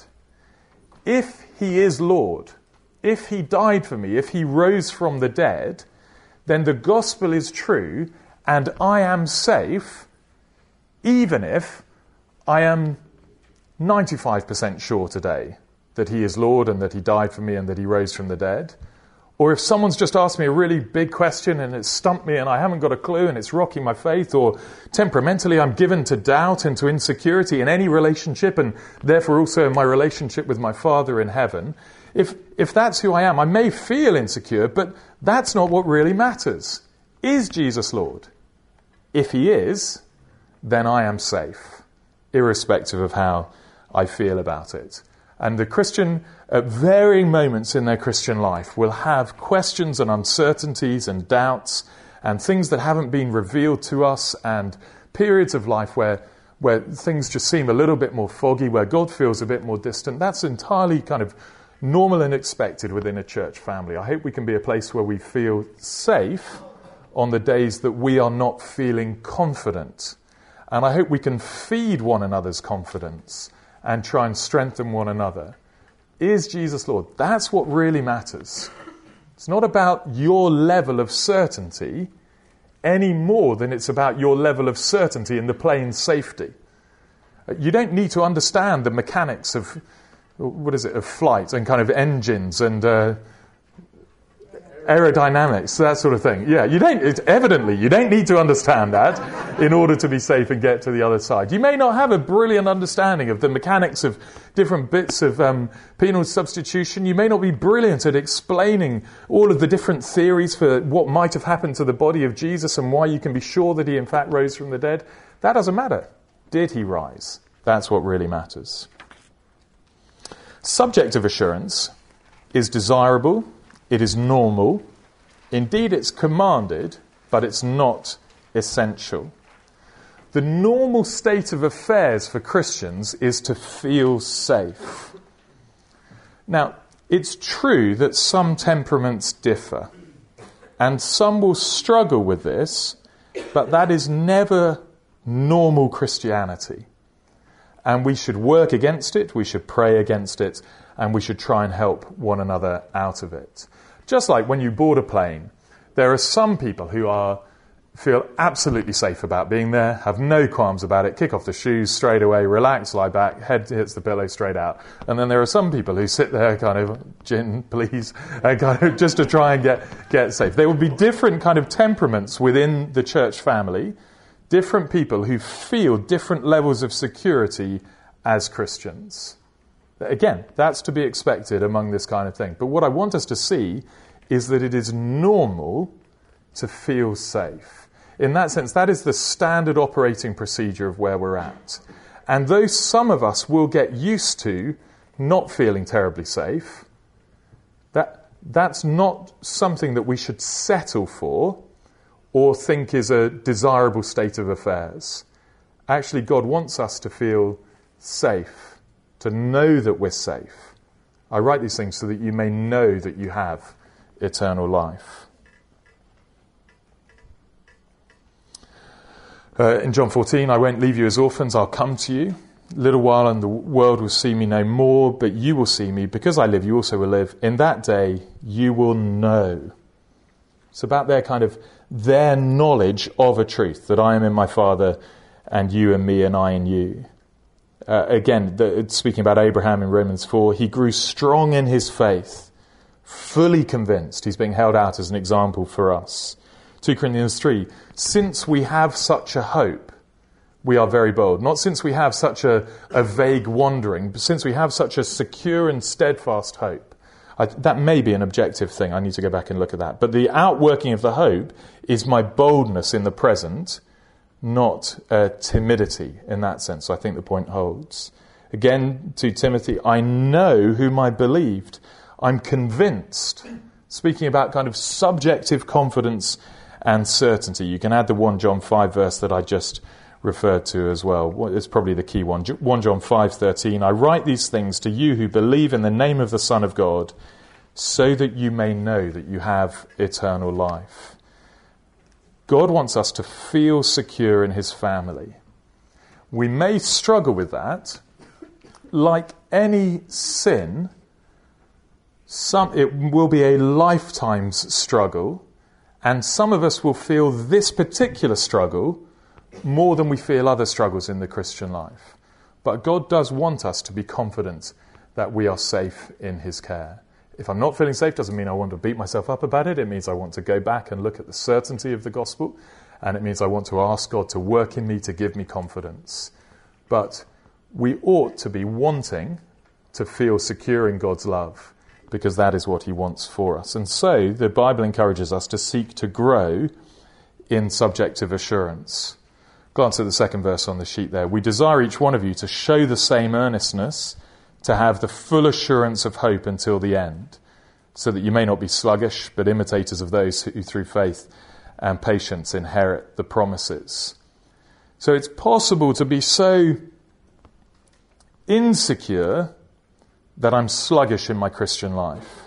S1: If he is Lord, if he died for me, if he rose from the dead, then the gospel is true and I am safe, even if I am ninety-five percent sure today that he is Lord and that he died for me and that he rose from the dead. Or if someone's just asked me a really big question and it's stumped me and I haven't got a clue and it's rocking my faith, or temperamentally I'm given to doubt and to insecurity in any relationship and therefore also in my relationship with my Father in heaven, if if that's who I am, I may feel insecure, but that's not what really matters. Is Jesus Lord? If he is, then I am safe, irrespective of how I feel about it. And the Christian, at varying moments in their Christian life, will have questions and uncertainties and doubts and things that haven't been revealed to us, and periods of life where where things just seem a little bit more foggy, where God feels a bit more distant. That's entirely kind of normal and expected within a church family. I hope we can be a place where we feel safe on the days that we are not feeling confident. And I hope we can feed one another's confidence and try and strengthen one another. Is Jesus Lord? That's what really matters. It's not about your level of certainty any more than it's about your level of certainty in the plane's safety. You don't need to understand the mechanics of, what is it, of flight and kind of engines and uh, aerodynamics, that sort of thing. Yeah, you don't, it, evidently, you don't need to understand that in order to be safe and get to the other side. You may not have a brilliant understanding of the mechanics of different bits of um, penal substitution. You may not be brilliant at explaining all of the different theories for what might have happened to the body of Jesus and why you can be sure that he in fact rose from the dead. That doesn't matter. Did he rise? That's what really matters. Subjective assurance is desirable. It is normal. Indeed, it's commanded, but it's not essential. The normal state of affairs for Christians is to feel safe. Now, it's true that some temperaments differ, and some will struggle with this, but that is never normal Christianity. And we should work against it, we should pray against it, and we should try and help one another out of it. Just like when you board a plane, there are some people who are feel absolutely safe about being there, have no qualms about it, kick off the shoes straight away, relax, lie back, head hits the pillow straight out. And then there are some people who sit there kind of, gin, please, and kind of just to try and get, get safe. There will be different kind of temperaments within the church family, different people who feel different levels of security as Christians. Again, that's to be expected among this kind of thing. But what I want us to see is that it is normal to feel safe. In that sense, that is the standard operating procedure of where we're at. And though some of us will get used to not feeling terribly safe, that that's not something that we should settle for or think is a desirable state of affairs. Actually, God wants us to feel safe, to know that we're safe. I write these things so that you may know that you have eternal life. Uh, in John fourteen, I won't leave you as orphans, I'll come to you. A little while and the world will see me no more, but you will see me. Because I live, you also will live. In that day, you will know It's about their kind of, their knowledge of a truth, that I am in my Father and you in me and I in you. Uh, again, the, speaking about Abraham in Romans four, he grew strong in his faith, fully convinced. He's being held out as an example for us. Second Corinthians three, since we have such a hope, we are very bold. Not since we have such a, a vague wandering, but since we have such a secure and steadfast hope. I, that may be an objective thing. I need to go back and look at that. But the outworking of the hope is my boldness in the present, not uh, timidity in that sense. So I think the point holds. Again, to Timothy, I know whom I believed. I'm convinced. Speaking about kind of subjective confidence and certainty. You can add the First John five verse that I just referred to as well. It's probably the key one. First John five thirteen. I write these things to you who believe in the name of the Son of God, so that you may know that you have eternal life. God wants us to feel secure in his family. We may struggle with that. Like any sin, some, it will be a lifetime's struggle, and some of us will feel this particular struggle more than we feel other struggles in the Christian life. But God does want us to be confident that we are safe in his care. If I'm not feeling safe, doesn't mean I want to beat myself up about it. It means I want to go back and look at the certainty of the gospel, and it means I want to ask God to work in me to give me confidence. But we ought to be wanting to feel secure in God's love, because that is what he wants for us. And so the Bible encourages us to seek to grow in subjective assurance. Glance at the second verse on the sheet there. We desire each one of you to show the same earnestness, to have the full assurance of hope until the end, so that you may not be sluggish, but imitators of those who through faith and patience inherit the promises. So it's possible to be so insecure that I'm sluggish in my Christian life.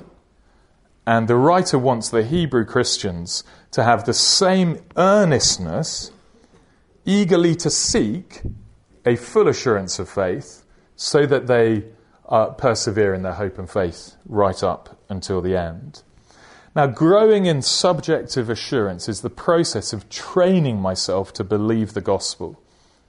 S1: And the writer wants the Hebrew Christians to have the same earnestness, eagerly to seek a full assurance of faith, so that they uh, persevere in their hope and faith right up until the end. Now, growing in subjective assurance is the process of training myself to believe the gospel.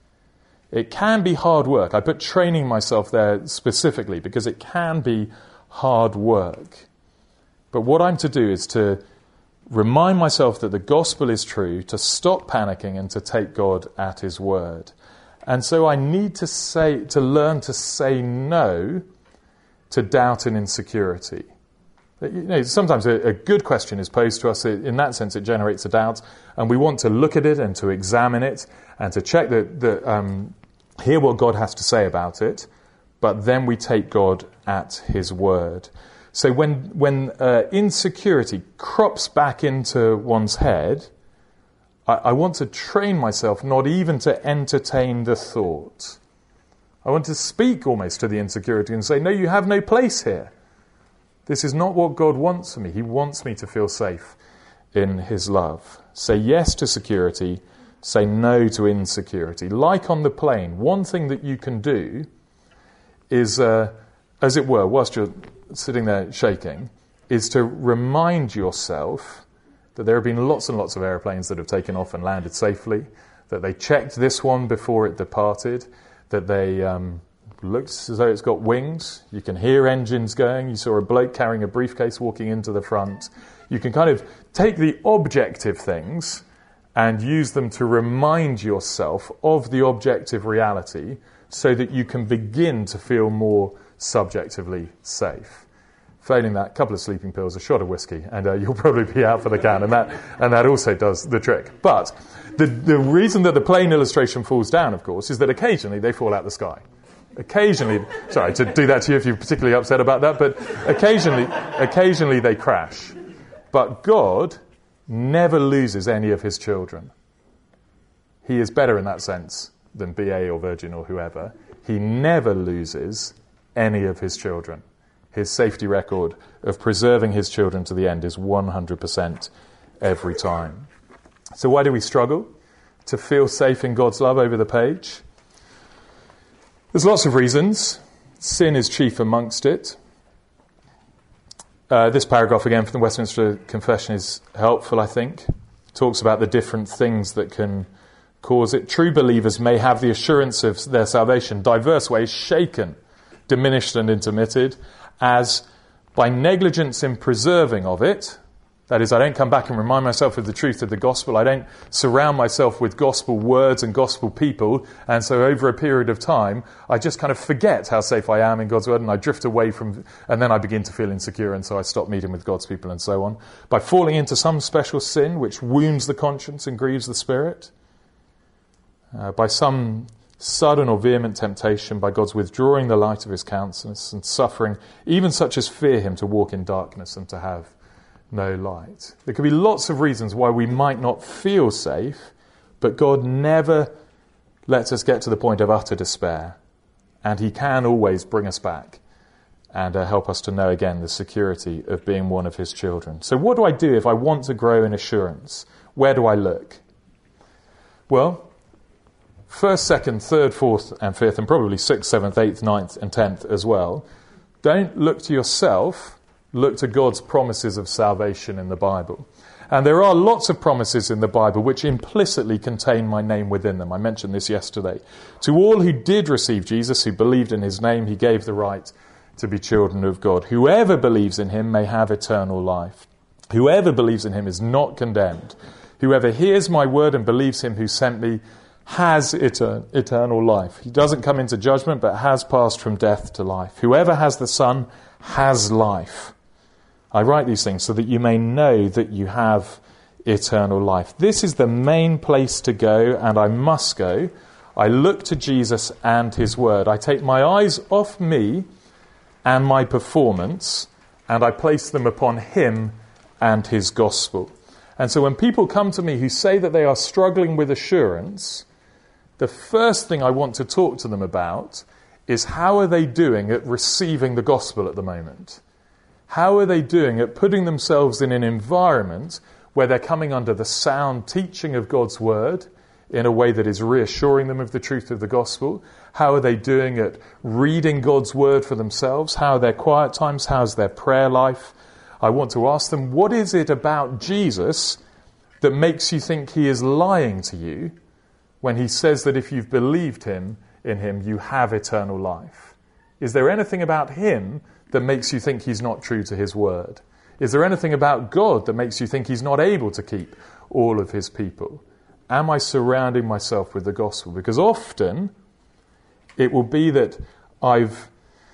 S1: It can be hard work. I put training myself there specifically because it can be hard work. But what I'm to do is to remind myself that the gospel is true, to stop panicking and to take God at his word. And so I need to say, to learn to say no to doubt and insecurity. You know, sometimes a, a good question is posed to us. In that sense, it generates a doubt, and we want to look at it and to examine it and to check that, that um, hear what God has to say about it. But then we take God at his word. So when when uh, insecurity crops back into one's head, I, I want to train myself not even to entertain the thought. I want to speak almost to the insecurity and say, no, you have no place here. This is not what God wants for me. He wants me to feel safe in his love. Say yes to security. Say no to insecurity. Like on the plane, one thing that you can do is, uh, as it were, whilst you're sitting there shaking, is to remind yourself that there have been lots and lots of airplanes that have taken off and landed safely, that they checked this one before it departed, that they um, looks as though it's got wings. You can hear engines going. You saw a bloke carrying a briefcase walking into the front. You can kind of take the objective things and use them to remind yourself of the objective reality so that you can begin to feel more subjectively safe. Failing that, a couple of sleeping pills, a shot of whiskey, and uh, you'll probably be out for the count, and that and that also does the trick. But the, the reason that the plane illustration falls down, of course, is that occasionally they fall out the sky. Occasionally, sorry to do that to you if you're particularly upset about that, but occasionally, occasionally they crash. But God never loses any of his children. He is better in that sense than B A or Virgin or whoever. He never loses any of his children. His safety record of preserving his children to the end is one hundred percent every time. So why do we struggle to feel safe in God's love over the page? There's lots of reasons. Sin is chief amongst it. Uh, this paragraph again from the Westminster Confession is helpful, I think. It talks about the different things that can cause it. True believers may have the assurance of their salvation diverse ways shaken, diminished and intermitted, as by negligence in preserving of it. That is, I don't come back and remind myself of the truth of the gospel. I don't surround myself with gospel words and gospel people. And so over a period of time, I just kind of forget how safe I am in God's word, and I drift away from, and then I begin to feel insecure, and so I stop meeting with God's people and so on. By falling into some special sin which wounds the conscience and grieves the spirit. Uh, by some sudden or vehement temptation, by God's withdrawing the light of his countenance and suffering, even such as fear him, to walk in darkness and to have no light. There could be lots of reasons why we might not feel safe, but God never lets us get to the point of utter despair, and he can always bring us back and uh, help us to know again the security of being one of his children. So what do I do if I want to grow in assurance? Where do I look? Well, first, second, third, fourth and fifth, and probably sixth, seventh, eighth, ninth and tenth as well. Don't look to yourself. Look to God's promises of salvation in the Bible. And there are lots of promises in the Bible which implicitly contain my name within them. I mentioned this yesterday. To all who did receive Jesus, who believed in his name, he gave the right to be children of God. Whoever believes in him may have eternal life. Whoever believes in him is not condemned. Whoever hears my word and believes him who sent me has etern- eternal life. He doesn't come into judgment, but has passed from death to life. Whoever has the Son has life. I write these things so that you may know that you have eternal life. This is the main place to go, and I must go. I look to Jesus and his word. I take my eyes off me and my performance, and I place them upon him and his gospel. And so when people come to me who say that they are struggling with assurance, the first thing I want to talk to them about is how are they doing at receiving the gospel at the moment? How are they doing at putting themselves in an environment where they're coming under the sound teaching of God's word in a way that is reassuring them of the truth of the gospel? How are they doing at reading God's word for themselves? How are their quiet times? How's their prayer life? I want to ask them, what is it about Jesus that makes you think he is lying to you when he says that if you've believed him in him, you have eternal life? Is there anything about him that makes you think he's not true to his word? Is there anything about God that makes you think he's not able to keep all of his people? Am I surrounding myself with the gospel? Because often it will be that I've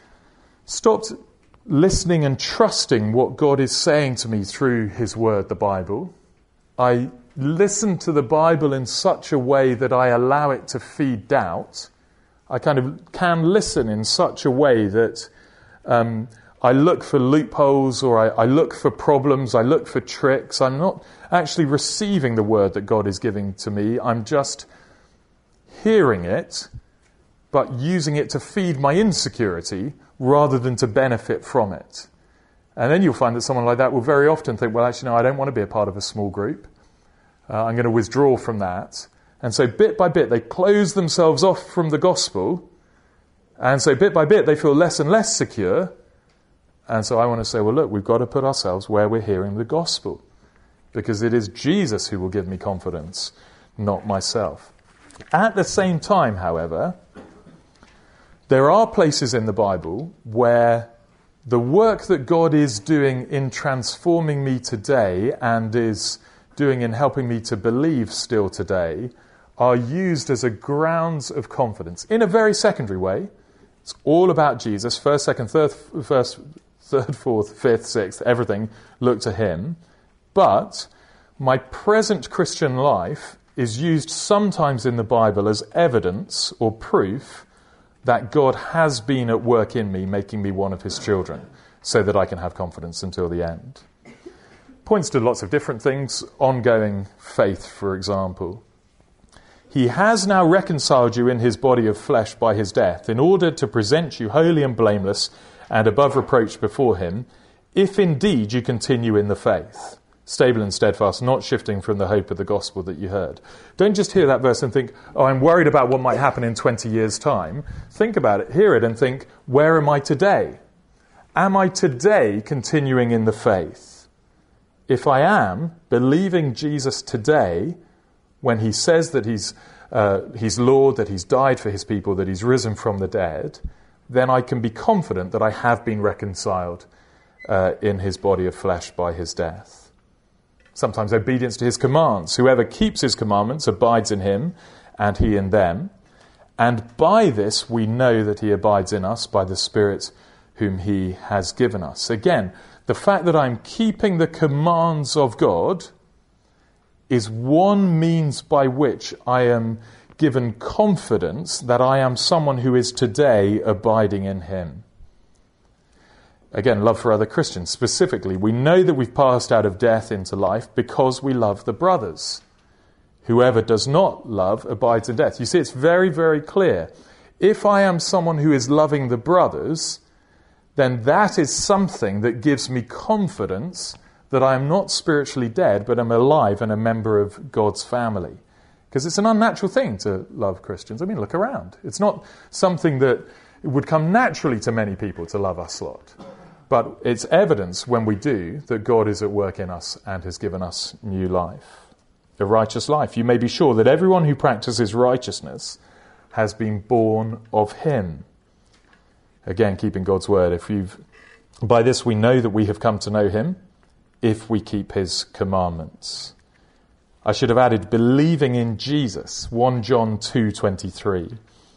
S1: stopped listening and trusting what God is saying to me through his word, the Bible. I listen to the Bible in such a way that I allow it to feed doubt. I kind of can listen in such a way that Um, I look for loopholes, or I, I look for problems, I look for tricks. I'm not actually receiving the word that God is giving to me. I'm just hearing it, but using it to feed my insecurity rather than to benefit from it. And then you'll find that someone like that will very often think, well, actually, no, I don't want to be a part of a small group. Uh, I'm going to withdraw from that. And so bit by bit, they close themselves off from the gospel. And so bit by bit, they feel less and less secure. And so I want to say, well, look, we've got to put ourselves where we're hearing the gospel. Because it is Jesus who will give me confidence, not myself. At the same time, however, there are places in the Bible where the work that God is doing in transforming me today and is doing in helping me to believe still today are used as a grounds of confidence in a very secondary way. It's all about Jesus. First, second, third, first, third, fourth, fifth, sixth, everything. Look to him. But my present Christian life is used sometimes in the Bible as evidence or proof that God has been at work in me, making me one of his children, so that I can have confidence until the end. Points to lots of different things. Ongoing faith, for example. He has now reconciled you in his body of flesh by his death, in order to present you holy and blameless and above reproach before him, if indeed you continue in the faith, stable and steadfast, not shifting from the hope of the gospel that you heard. Don't just hear that verse and think, oh, I'm worried about what might happen in twenty years' time. Think about it, hear it and think, where am I today? Am I today continuing in the faith? If I am, believing Jesus today, when he says that he's, uh, he's Lord, that he's died for his people, that he's risen from the dead, then I can be confident that I have been reconciled uh, in his body of flesh by his death. Sometimes obedience to his commands. Whoever keeps his commandments abides in him, and he in them. And by this we know that he abides in us, by the Spirit whom he has given us. Again, the fact that I'm keeping the commands of God is one means by which I am given confidence that I am someone who is today abiding in him. Again, love for other Christians. Specifically, we know that we've passed out of death into life because we love the brothers. Whoever does not love abides in death. You see, it's very, very clear. If I am someone who is loving the brothers, then that is something that gives me confidence that I am not spiritually dead, but am alive and a member of God's family. Because it's an unnatural thing to love Christians. I mean, look around. It's not something that would come naturally to many people to love us lot. But it's evidence when we do that God is at work in us and has given us new life. A righteous life. You may be sure that everyone who practices righteousness has been born of him. Again, keeping God's word. If you've, by this we know that we have come to know him, if we keep his commandments. I should have added, believing in Jesus. First John two twenty-three.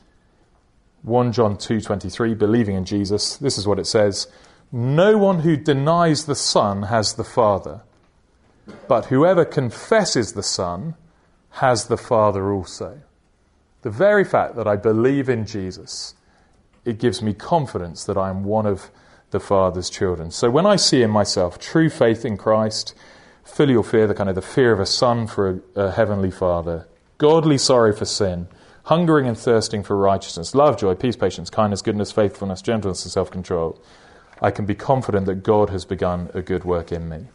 S1: First John two twenty-three, believing in Jesus. This is what it says. No one who denies the Son has the Father. But whoever confesses the Son has the Father also. The very fact that I believe in Jesus, it gives me confidence that I am one of the Father's children. So when I see in myself true faith in Christ, filial fear, the kind of the fear of a son for a, a heavenly Father, godly sorrow for sin, hungering and thirsting for righteousness, love, joy, peace, patience, kindness, goodness, faithfulness, gentleness, and self-control, I can be confident that God has begun a good work in me.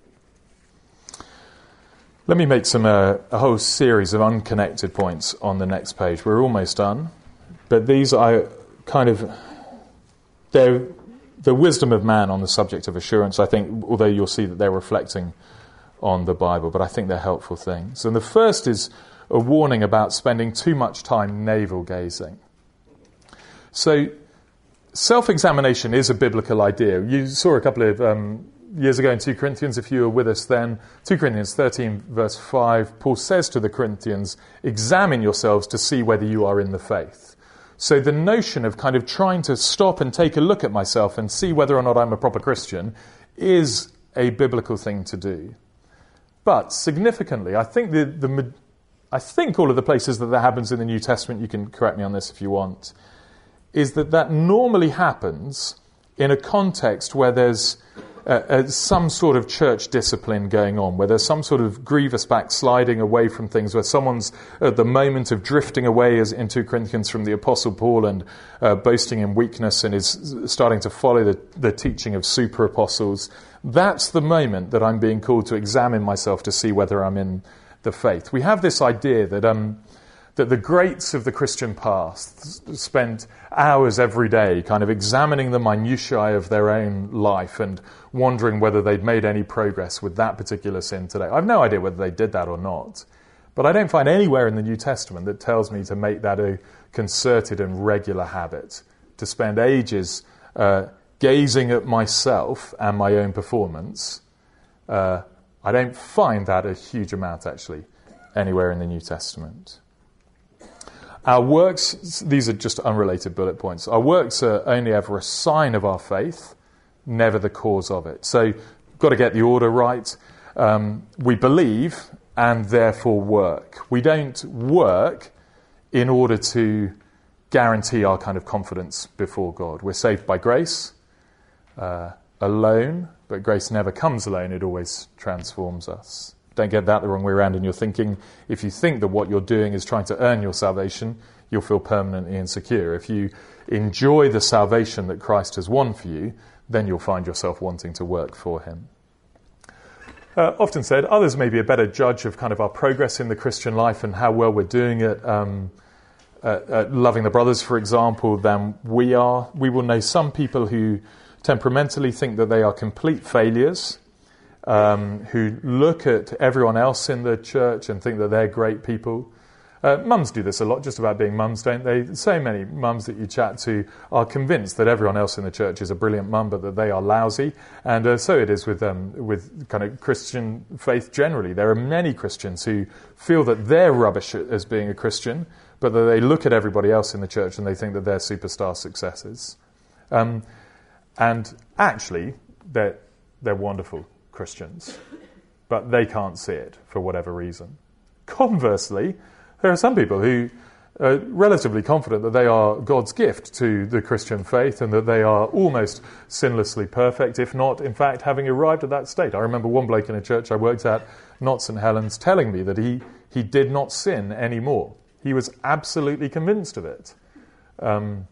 S1: Let me make some uh, a whole series of unconnected points on the next page. We're almost done, but these are kind of they're the wisdom of man on the subject of assurance. I think, although you'll see that they're reflecting on the Bible, but I think they're helpful things. And the first is a warning about spending too much time navel-gazing. So, self-examination is a biblical idea. You saw a couple of um, years ago in Second Corinthians, if you were with us then, Second Corinthians thirteen, verse five, Paul says to the Corinthians, examine yourselves to see whether you are in the faith. So the notion of kind of trying to stop and take a look at myself and see whether or not I'm a proper Christian is a biblical thing to do. But significantly, I think the, the I think all of the places that that happens in the New Testament, you can correct me on this if you want, is that that normally happens in a context where there's uh, uh, some sort of church discipline going on, where there's some sort of grievous backsliding away from things, where someone's at the moment of drifting away as in Second Corinthians from the Apostle Paul and uh, boasting in weakness and is starting to follow the, the teaching of super apostles. That's the moment that I'm being called to examine myself to see whether I'm in the faith. We have this idea that um, that the greats of the Christian past spent hours every day kind of examining the minutiae of their own life and wondering whether they'd made any progress with that particular sin today. I've no idea whether they did that or not, but I don't find anywhere in the New Testament that tells me to make that a concerted and regular habit, to spend ages uh, gazing at myself and my own performance. Uh, I don't find that a huge amount, actually, anywhere in the New Testament. Our works, these are just unrelated bullet points. Our works are only ever a sign of our faith, never the cause of it. So, got to get the order right. Um, we believe and therefore work. We don't work in order to guarantee our kind of confidence before God. We're saved by grace, uh, alone, but grace never comes alone. It always transforms us. Don't get that the wrong way around in your thinking. If you think that what you're doing is trying to earn your salvation, you'll feel permanently insecure. If you enjoy the salvation that Christ has won for you, then you'll find yourself wanting to work for him. Uh, often said, others may be a better judge of kind of our progress in the Christian life and how well we're doing it, um, at, at loving the brothers, for example, than we are. We will know some people who temperamentally think that they are complete failures, um, who look at everyone else in the church and think that they're great people. Uh, mums do this a lot, just about being mums, don't they? So many mums that you chat to are convinced that everyone else in the church is a brilliant mum, but that they are lousy. And uh, so it is with um, with kind of Christian faith generally. There are many Christians who feel that they're rubbish as being a Christian, but that they look at everybody else in the church and they think that they're superstar successes. Um, and actually, they're, they're wonderful Christians, but they can't see it for whatever reason. Conversely, there are some people who are relatively confident that they are God's gift to the Christian faith and that they are almost sinlessly perfect, if not, in fact, having arrived at that state. I remember one bloke in a church I worked at, not St Helens, telling me that he, he did not sin anymore. He was absolutely convinced of it. Um,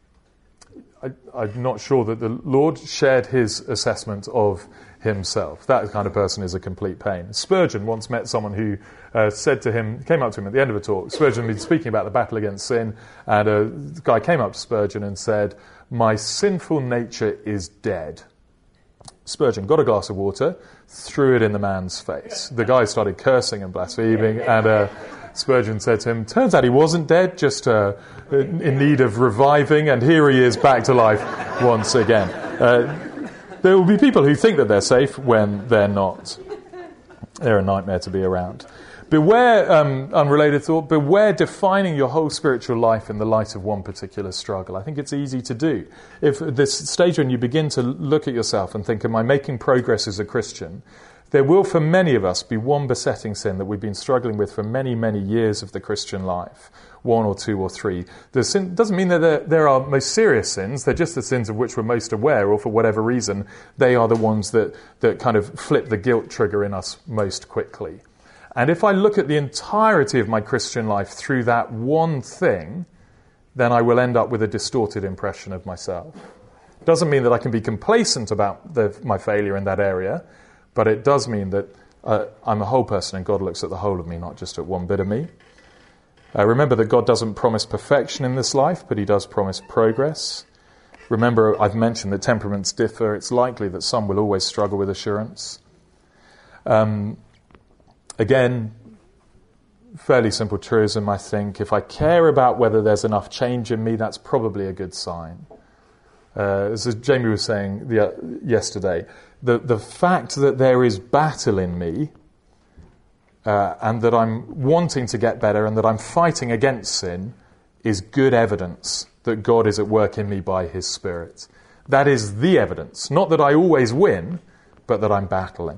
S1: I, I'm not sure that the Lord shared his assessment of himself. That kind of person is a complete pain. Spurgeon once met someone who uh, said to him, came up to him at the end of a talk. Spurgeon had been speaking about the battle against sin, and a guy came up to Spurgeon and said, "My sinful nature is dead." Spurgeon got a glass of water, threw it in the man's face. The guy started cursing and blaspheming, and uh, Spurgeon said to him, "Turns out he wasn't dead, just uh, in need of reviving, and here he is back to life once again." Uh, There will be people who think that they're safe when they're not. They're a nightmare to be around. Beware, um, unrelated thought, beware defining your whole spiritual life in the light of one particular struggle. I think it's easy to do. If at this stage when you begin to look at yourself and think, am I making progress as a Christian? There will, for many of us, be one besetting sin that we've been struggling with for many, many years of the Christian life. One or two or three. The sin doesn't mean that there, there are most serious sins. They're just the sins of which we're most aware, or for whatever reason, they are the ones that, that kind of flip the guilt trigger in us most quickly. And if I look at the entirety of my Christian life through that one thing, then I will end up with a distorted impression of myself. It doesn't mean that I can be complacent about the, my failure in that area, but it does mean that uh, I'm a whole person and God looks at the whole of me, not just at one bit of me. Uh, remember that God doesn't promise perfection in this life, but he does promise progress. Remember, I've mentioned that temperaments differ. It's likely that some will always struggle with assurance. Um, again, fairly simple truism, I think. If I care about whether there's enough change in me, that's probably a good sign. Uh, as Jamie was saying the, uh, yesterday, the, the fact that there is battle in me, Uh, and that I'm wanting to get better and that I'm fighting against sin is good evidence that God is at work in me by his Spirit. That is the evidence. Not that I always win, but that I'm battling.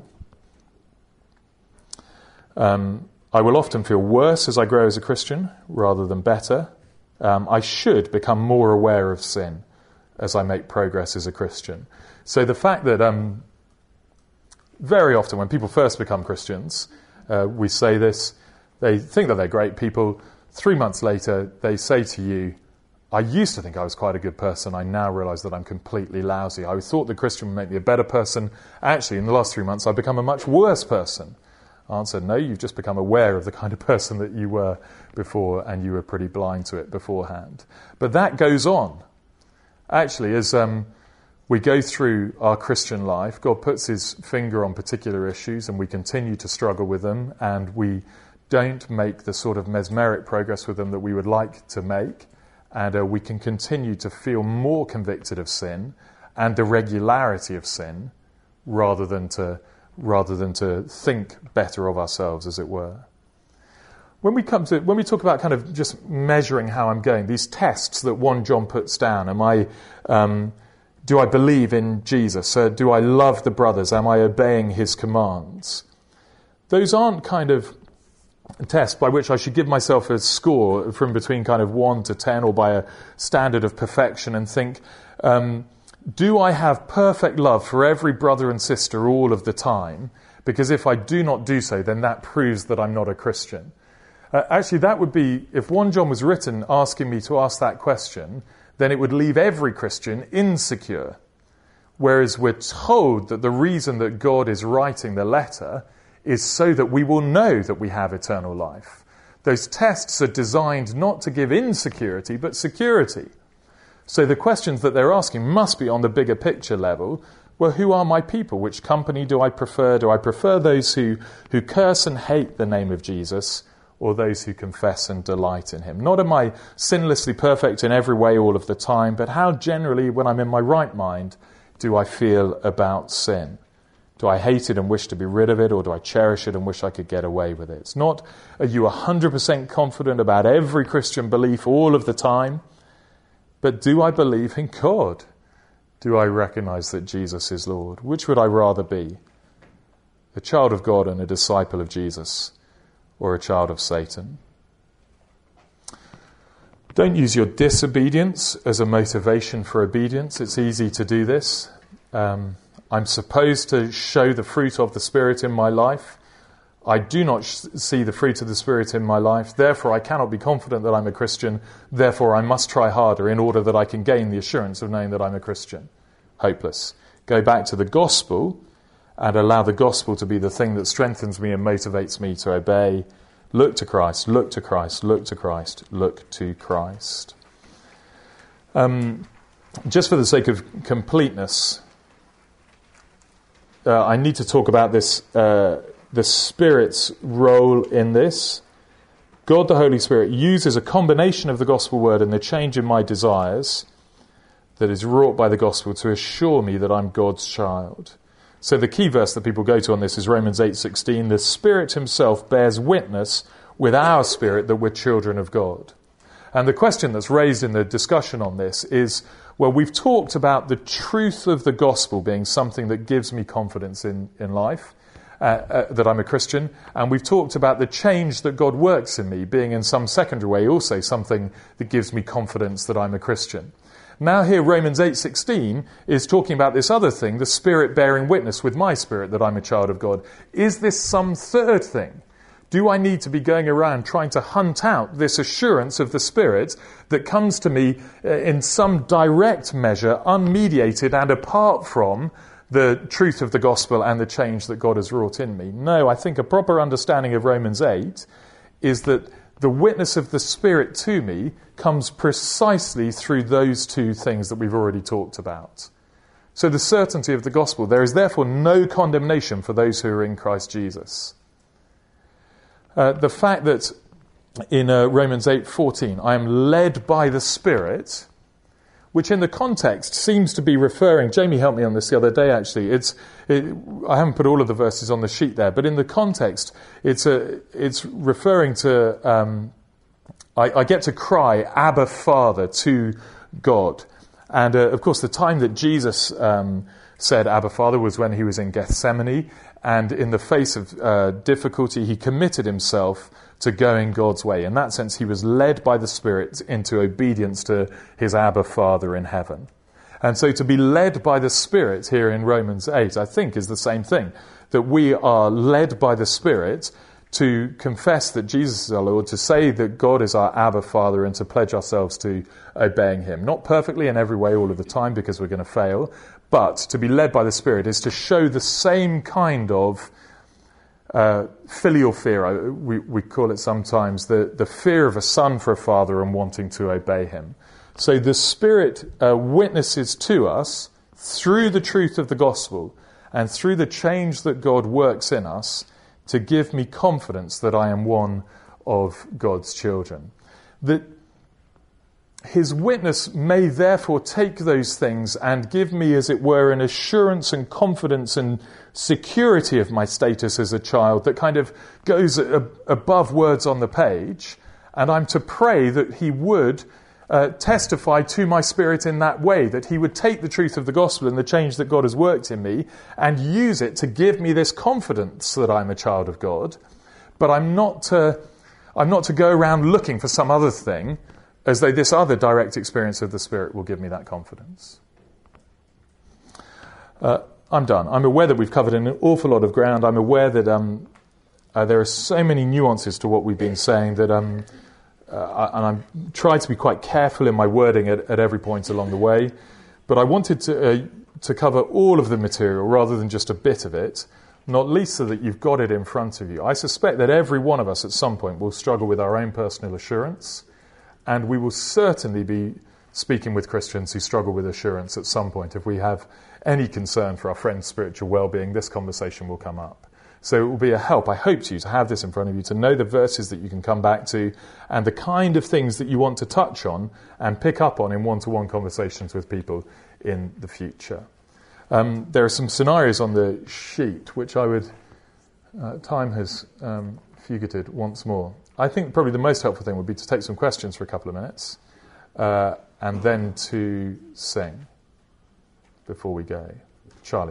S1: Um, I will often feel worse as I grow as a Christian rather than better. Um, I should become more aware of sin as I make progress as a Christian. So the fact that um, very often when people first become Christians, Uh, we say this, they think that they're great people. Three months later, they say to you, I used to think I was quite a good person. I now realise that I'm completely lousy. I thought the Christian would make me a better person. Actually, in the last three months, I've become a much worse person. Answer, no, you've just become aware of the kind of person that you were before, and you were pretty blind to it beforehand. But that goes on. Actually, as um, we go through our Christian life, God puts his finger on particular issues and we continue to struggle with them, and we don't make the sort of mesmeric progress with them that we would like to make, and uh, we can continue to feel more convicted of sin and the regularity of sin rather than to rather than to think better of ourselves, as it were. When we come to when we talk about kind of just measuring how I'm going, these tests that First John puts down, am I um, Do I believe in Jesus? Uh, do I love the brothers? Am I obeying his commands? Those aren't kind of tests by which I should give myself a score from between kind of one to ten, or by a standard of perfection, and think, um, do I have perfect love for every brother and sister all of the time? Because if I do not do so, then that proves that I'm not a Christian. Uh, actually, that would be, if First John was written asking me to ask that question, then it would leave every Christian insecure. Whereas we're told that the reason that God is writing the letter is so that we will know that we have eternal life. Those tests are designed not to give insecurity, but security. So the questions that they're asking must be on the bigger picture level. Well, who are my people? Which company do I prefer? Do I prefer those who, who curse and hate the name of Jesus, or those who confess and delight in him? Not am I sinlessly perfect in every way all of the time, but how generally, when I'm in my right mind, do I feel about sin? Do I hate it and wish to be rid of it, or do I cherish it and wish I could get away with it? It's not, are you one hundred percent confident about every Christian belief all of the time? But do I believe in God? Do I recognize that Jesus is Lord? Which would I rather be? A child of God and a disciple of Jesus, or a child of Satan? Don't use your disobedience as a motivation for obedience. It's easy to do this. Um, I'm supposed to show the fruit of the Spirit in my life. I do not sh- see the fruit of the Spirit in my life. Therefore, I cannot be confident that I'm a Christian. Therefore, I must try harder in order that I can gain the assurance of knowing that I'm a Christian. Hopeless. Go back to the gospel and allow the gospel to be the thing that strengthens me and motivates me to obey. Look to Christ, look to Christ, look to Christ, look to Christ. Um, just for the sake of completeness, uh, I need to talk about this, uh, the Spirit's role in this. God the Holy Spirit uses a combination of the gospel word and the change in my desires that is wrought by the gospel to assure me that I'm God's child. So the key verse that people go to on this is Romans eight sixteen. The Spirit himself bears witness with our spirit that we're children of God. And the question that's raised in the discussion on this is, well, we've talked about the truth of the gospel being something that gives me confidence in, in life, uh, uh, that I'm a Christian, and we've talked about the change that God works in me being in some secondary way also something that gives me confidence that I'm a Christian. Now here Romans eight sixteen is talking about this other thing, the Spirit bearing witness with my spirit that I'm a child of God. Is this some third thing? Do I need to be going around trying to hunt out this assurance of the Spirit that comes to me in some direct measure, unmediated and apart from the truth of the gospel and the change that God has wrought in me? No, I think a proper understanding of Romans eight is that the witness of the Spirit to me comes precisely through those two things that we've already talked about. So the certainty of the gospel, there is therefore no condemnation for those who are in Christ Jesus. Uh, the fact that in uh, Romans eight fourteen, I am led by the Spirit, which in the context seems to be referring, Jamie helped me on this the other day actually, it's, it, I haven't put all of the verses on the sheet there, but in the context it's a, it's referring to, um, I, I get to cry, Abba Father, to God. And uh, of course the time that Jesus um, said Abba Father was when he was in Gethsemane, and in the face of uh, difficulty he committed himself to going God's way. In that sense, he was led by the Spirit into obedience to his Abba Father in heaven. And so to be led by the Spirit here in Romans eight, I think, is the same thing. That we are led by the Spirit to confess that Jesus is our Lord, to say that God is our Abba Father, and to pledge ourselves to obeying him. Not perfectly in every way all of the time, because we're going to fail, but to be led by the Spirit is to show the same kind of Uh, filial fear, we, we call it sometimes, the, the fear of a son for a father and wanting to obey him. So the Spirit uh, witnesses to us through the truth of the gospel and through the change that God works in us to give me confidence that I am one of God's children. That his witness may therefore take those things and give me, as it were, an assurance and confidence and security of my status as a child that kind of goes a- above words on the page. And I'm to pray that he would uh, testify to my spirit in that way, that he would take the truth of the gospel and the change that God has worked in me and use it to give me this confidence that I'm a child of God. But I'm not to, I'm not to go around looking for some other thing, as though this other direct experience of the Spirit will give me that confidence. Uh, I'm done. I'm aware that we've covered an awful lot of ground. I'm aware that um, uh, there are so many nuances to what we've been saying that, um, uh, and I'm trying to be quite careful in my wording at, at every point along the way. But I wanted to uh, to cover all of the material rather than just a bit of it, not least so that you've got it in front of you. I suspect that every one of us at some point will struggle with our own personal assurance. And we will certainly be speaking with Christians who struggle with assurance at some point. If we have any concern for our friends' spiritual well-being, this conversation will come up. So it will be a help, I hope, to you to have this in front of you, to know the verses that you can come back to and the kind of things that you want to touch on and pick up on in one-to-one conversations with people in the future. Um, there are some scenarios on the sheet which I would... Uh, time has um, fugited once more. I think probably the most helpful thing would be to take some questions for a couple of minutes uh, and then to sing before we go. Charlie.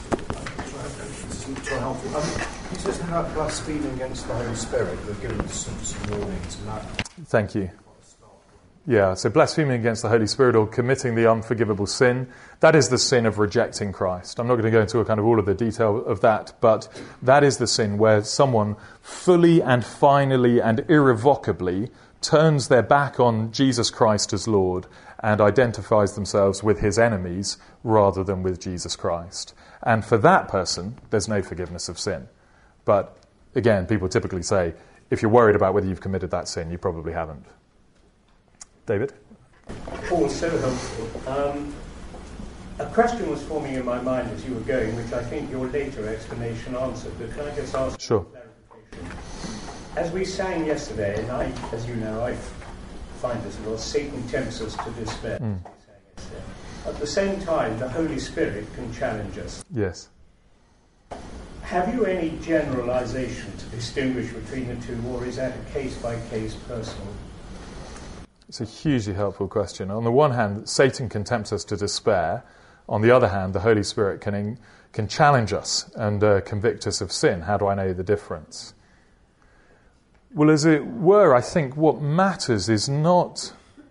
S2: Try helpful. Um, he says about blaspheming against the Holy Spirit. We're given some, some warnings and that.
S1: Thank you. Yeah, so blaspheming against the Holy Spirit or committing the unforgivable sin, that is the sin of rejecting Christ. I'm not going to go into a kind of all of the detail of that, but that is the sin where someone fully and finally and irrevocably turns their back on Jesus Christ as Lord and identifies themselves with his enemies rather than with Jesus Christ. And for that person, there's no forgiveness of sin. But again, people typically say, if you're worried about whether you've committed that sin, you probably haven't. David?
S3: Paul, so helpful. Um, a question was forming in my mind as you were going, which I think your later explanation answered, but can I just ask
S1: sure.
S3: clarification? As we sang yesterday, and I, as you know, I find this a lot, Satan tempts us to despair. Mm. At the same time, the Holy Spirit can challenge us.
S1: Yes.
S3: Have you any generalization to distinguish between the two, or is that a case-by-case personal?
S1: It's a hugely helpful question. On the one hand, Satan can tempt us to despair. On the other hand, the Holy Spirit can can challenge us and uh, convict us of sin. How do I know the difference? Well, as it were, I think what matters is not...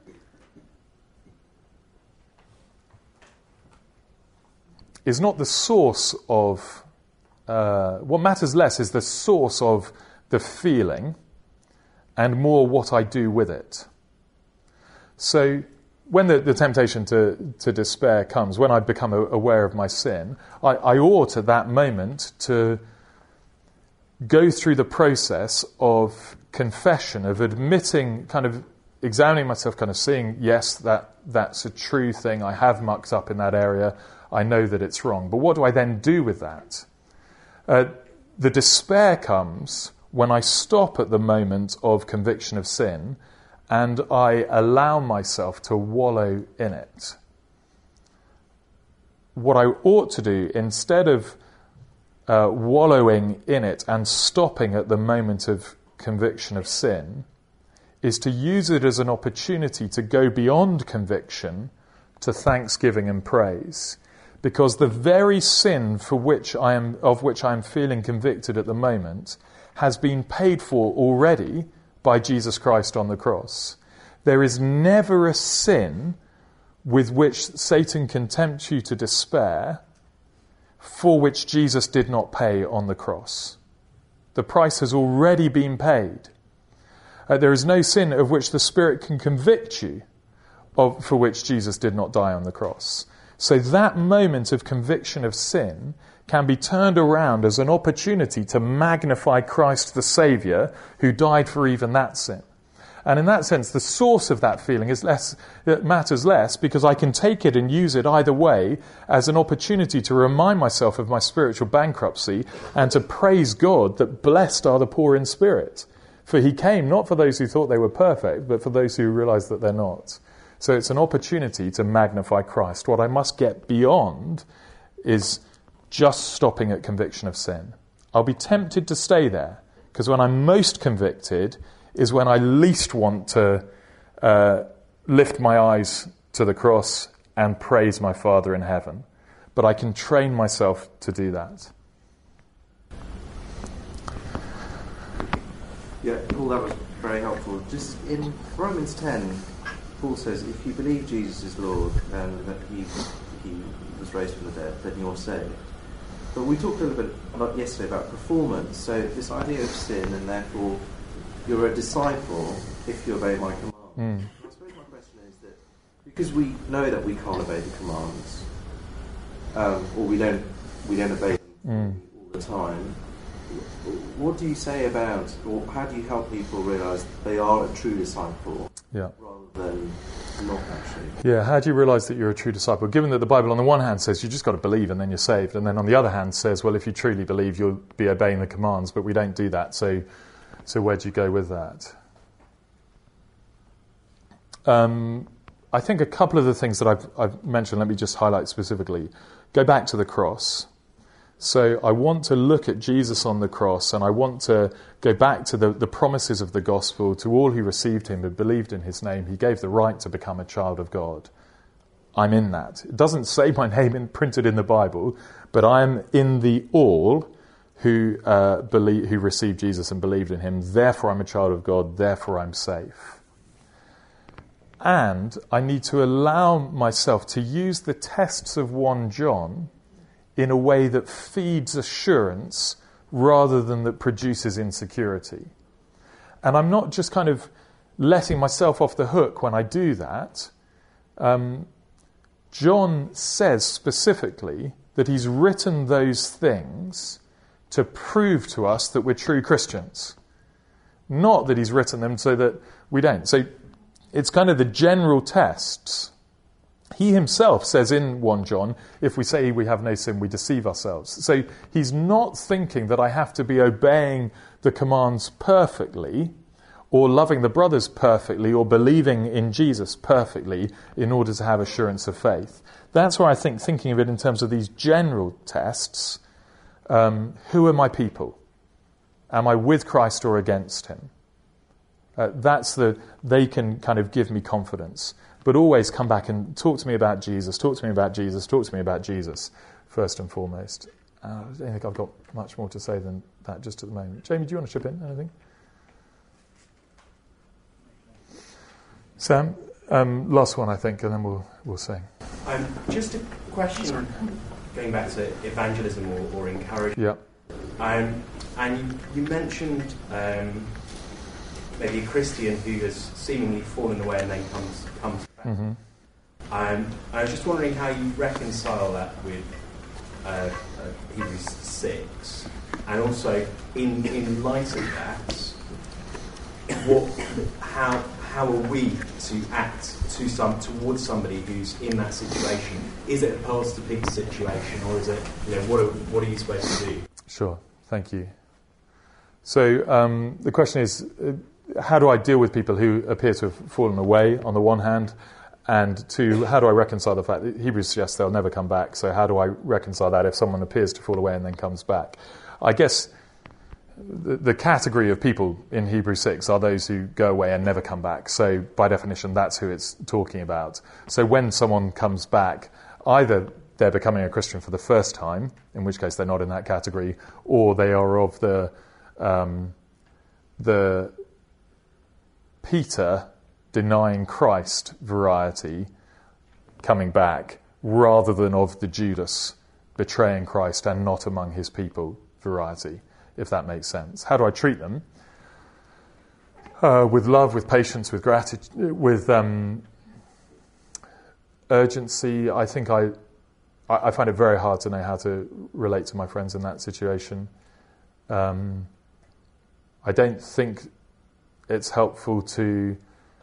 S1: is not the source of... Uh, what matters less is the source of the feeling and more what I do with it. So when the, the temptation to, to despair comes, when I become a, aware of my sin, I, I ought at that moment to go through the process of confession, of admitting, kind of examining myself, kind of seeing, yes, that that's a true thing, I have mucked up in that area, I know that it's wrong. But what do I then do with that? Uh, the despair comes when I stop at the moment of conviction of sin and I allow myself to wallow in it. What I ought to do, instead of uh, wallowing in it and stopping at the moment of conviction of sin, is to use it as an opportunity to go beyond conviction to thanksgiving and praise. Because the very sin for which I am, of which I am feeling convicted at the moment has been paid for already by Jesus Christ on the cross. There is never a sin with which Satan can tempt you to despair for which Jesus did not pay on the cross. The price has already been paid. Uh, there is no sin of which the Spirit can convict you of, for which Jesus did not die on the cross. So that moment of conviction of sin can be turned around as an opportunity to magnify Christ the Saviour who died for even that sin. And in that sense, the source of that feeling is less, it matters less because I can take it and use it either way as an opportunity to remind myself of my spiritual bankruptcy and to praise God that blessed are the poor in spirit. For he came not for those who thought they were perfect, but for those who realize that they're not. So it's an opportunity to magnify Christ. What I must get beyond is just stopping at conviction of sin. I'll be tempted to stay there, because when I'm most convicted is when I least want to uh, lift my eyes to the cross and praise my Father in heaven. But I can train myself to do that.
S4: Yeah, Paul, that was very helpful. Just in Romans ten, Paul says, if you believe Jesus is Lord and that he, he was raised from the dead, then you're saved. But we talked a little bit about yesterday about performance. So this idea of sin, and therefore you're a disciple if you obey my commands. Mm. I suppose my question is that because we know that we can't obey the commands, um, or we don't we don't obey them mm. all the time, what do you say about, or how do you help people realise they are a true disciple,
S1: yeah.
S4: rather than not actually.
S1: Yeah, how do you realise that you're a true disciple? Given that the Bible on the one hand says you just got to believe and then you're saved, and then on the other hand says, well, if you truly believe, you'll be obeying the commands, but we don't do that. So, so where do you go with that? Um, I think a couple of the things that I've, I've mentioned, let me just highlight specifically. Go back to the cross. So I want to look at Jesus on the cross, and I want to go back to the, the promises of the gospel to all who received him and believed in his name. He gave the right to become a child of God. I'm in that. It doesn't say my name in, printed in the Bible, but I'm in the all who uh, believe, who received Jesus and believed in him. Therefore I'm a child of God. Therefore I'm safe. And I need to allow myself to use the tests of First John in a way that feeds assurance rather than that produces insecurity. And I'm not just kind of letting myself off the hook when I do that. Um, John says specifically that he's written those things to prove to us that we're true Christians. Not that he's written them so that we don't. So it's kind of the general tests. He himself says in First John, if we say we have no sin, we deceive ourselves. So he's not thinking that I have to be obeying the commands perfectly, or loving the brothers perfectly, or believing in Jesus perfectly in order to have assurance of faith. That's where I think, thinking of it in terms of these general tests, um, who are my people? Am I with Christ or against him? Uh, that's the, they can kind of give me confidence. But always come back and talk to me about Jesus, talk to me about Jesus, talk to me about Jesus, first and foremost. Uh, I don't think I've got much more to say than that just at the moment. Jamie, do you want to chip in anything? Sam, um, last one, I think, and then we'll we'll sing.
S5: Um, just a question, going back to evangelism or, or encouragement.
S1: Yeah.
S5: Um, and you, you mentioned um, maybe a Christian who has seemingly fallen away and then comes comes back.
S1: Mm-hmm.
S5: Um, I was just wondering how you reconcile that with uh, uh, Hebrews six, and also in in light of that, what how how are we to act to some towards somebody who's in that situation? Is it a pulse to pig situation, or is it, you know, what are, what are you supposed to do?
S1: Sure, thank you. So um, the question is, uh, how do I deal with people who appear to have fallen away on the one hand, and two, how do I reconcile the fact that Hebrews suggests they'll never come back? So how do I reconcile that if someone appears to fall away and then comes back? I guess the, the category of people in Hebrews six are those who go away and never come back. So by definition, that's who it's talking about. So when someone comes back, either they're becoming a Christian for the first time, in which case they're not in that category, or they are of the um, the Peter denying Christ variety coming back, rather than of the Judas betraying Christ and not among his people variety, if that makes sense. How do I treat them? Uh, with love, with patience, with gratitude, with um, urgency. I think I, I find it very hard to know how to relate to my friends in that situation. Um, I don't think it's helpful to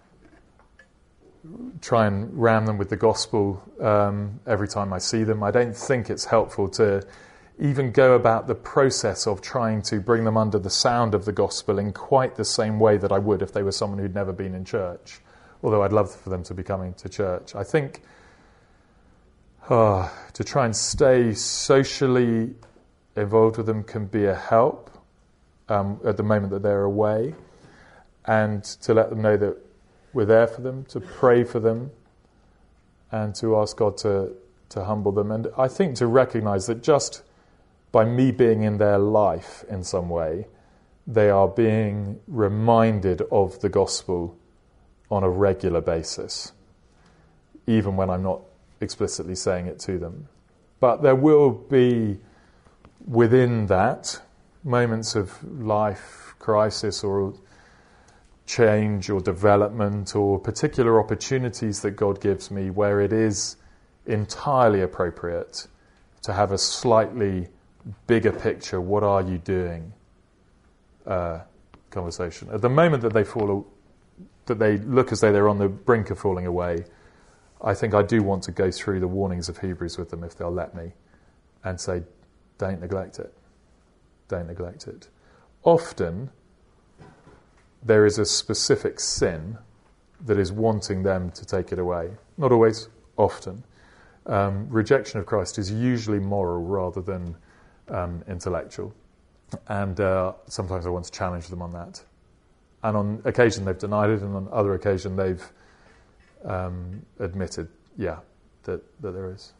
S1: try and ram them with the gospel um, every time I see them. I don't think it's helpful to even go about the process of trying to bring them under the sound of the gospel in quite the same way that I would if they were someone who'd never been in church, although I'd love for them to be coming to church. I think uh, to try and stay socially involved with them can be a help um, at the moment that they're away, and to let them know that we're there for them, to pray for them, and to ask God to, to humble them. And I think to recognise that just by me being in their life in some way, they are being reminded of the gospel on a regular basis, even when I'm not explicitly saying it to them. But there will be, within that, moments of life crisis or change or development or particular opportunities that God gives me where it is entirely appropriate to have a slightly bigger picture, what are you doing, uh, conversation. At the moment that they fall but they look as though they're on the brink of falling away, I think I do want to go through the warnings of Hebrews with them if they'll let me, and say, don't neglect it. Don't neglect it. Often, there is a specific sin that is wanting them to take it away. Not always, often. Um, rejection of Christ is usually moral rather than um, intellectual. And uh, sometimes I want to challenge them on that. And on occasion they've denied it, and on other occasion they've um, admitted, yeah, that, that there is.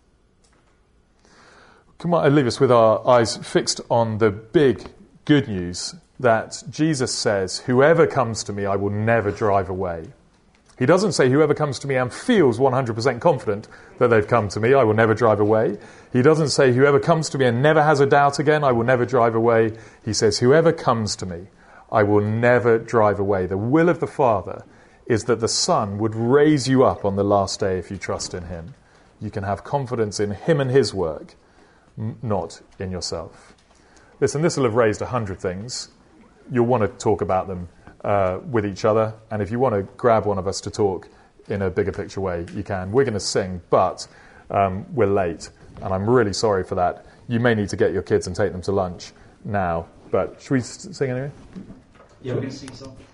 S1: Come on, I leave us with our eyes fixed on the big good news that Jesus says, whoever comes to me, I will never drive away. He doesn't say whoever comes to me and feels one hundred percent confident that they've come to me, I will never drive away. He doesn't say whoever comes to me and never has a doubt again, I will never drive away. He says whoever comes to me, I will never drive away. The will of the Father is that the Son would raise you up on the last day if you trust in him. You can have confidence in him and his work, n- not in yourself. Listen, this will have raised a hundred things. You'll want to talk about them uh, with each other, and if you want to grab one of us to talk in a bigger picture way, you can. We're going to sing, but um, we're late, and I'm really sorry for that. You may need to get your kids and take them to lunch now, but should we s- sing anyway?
S6: Yeah, we're going to sing something.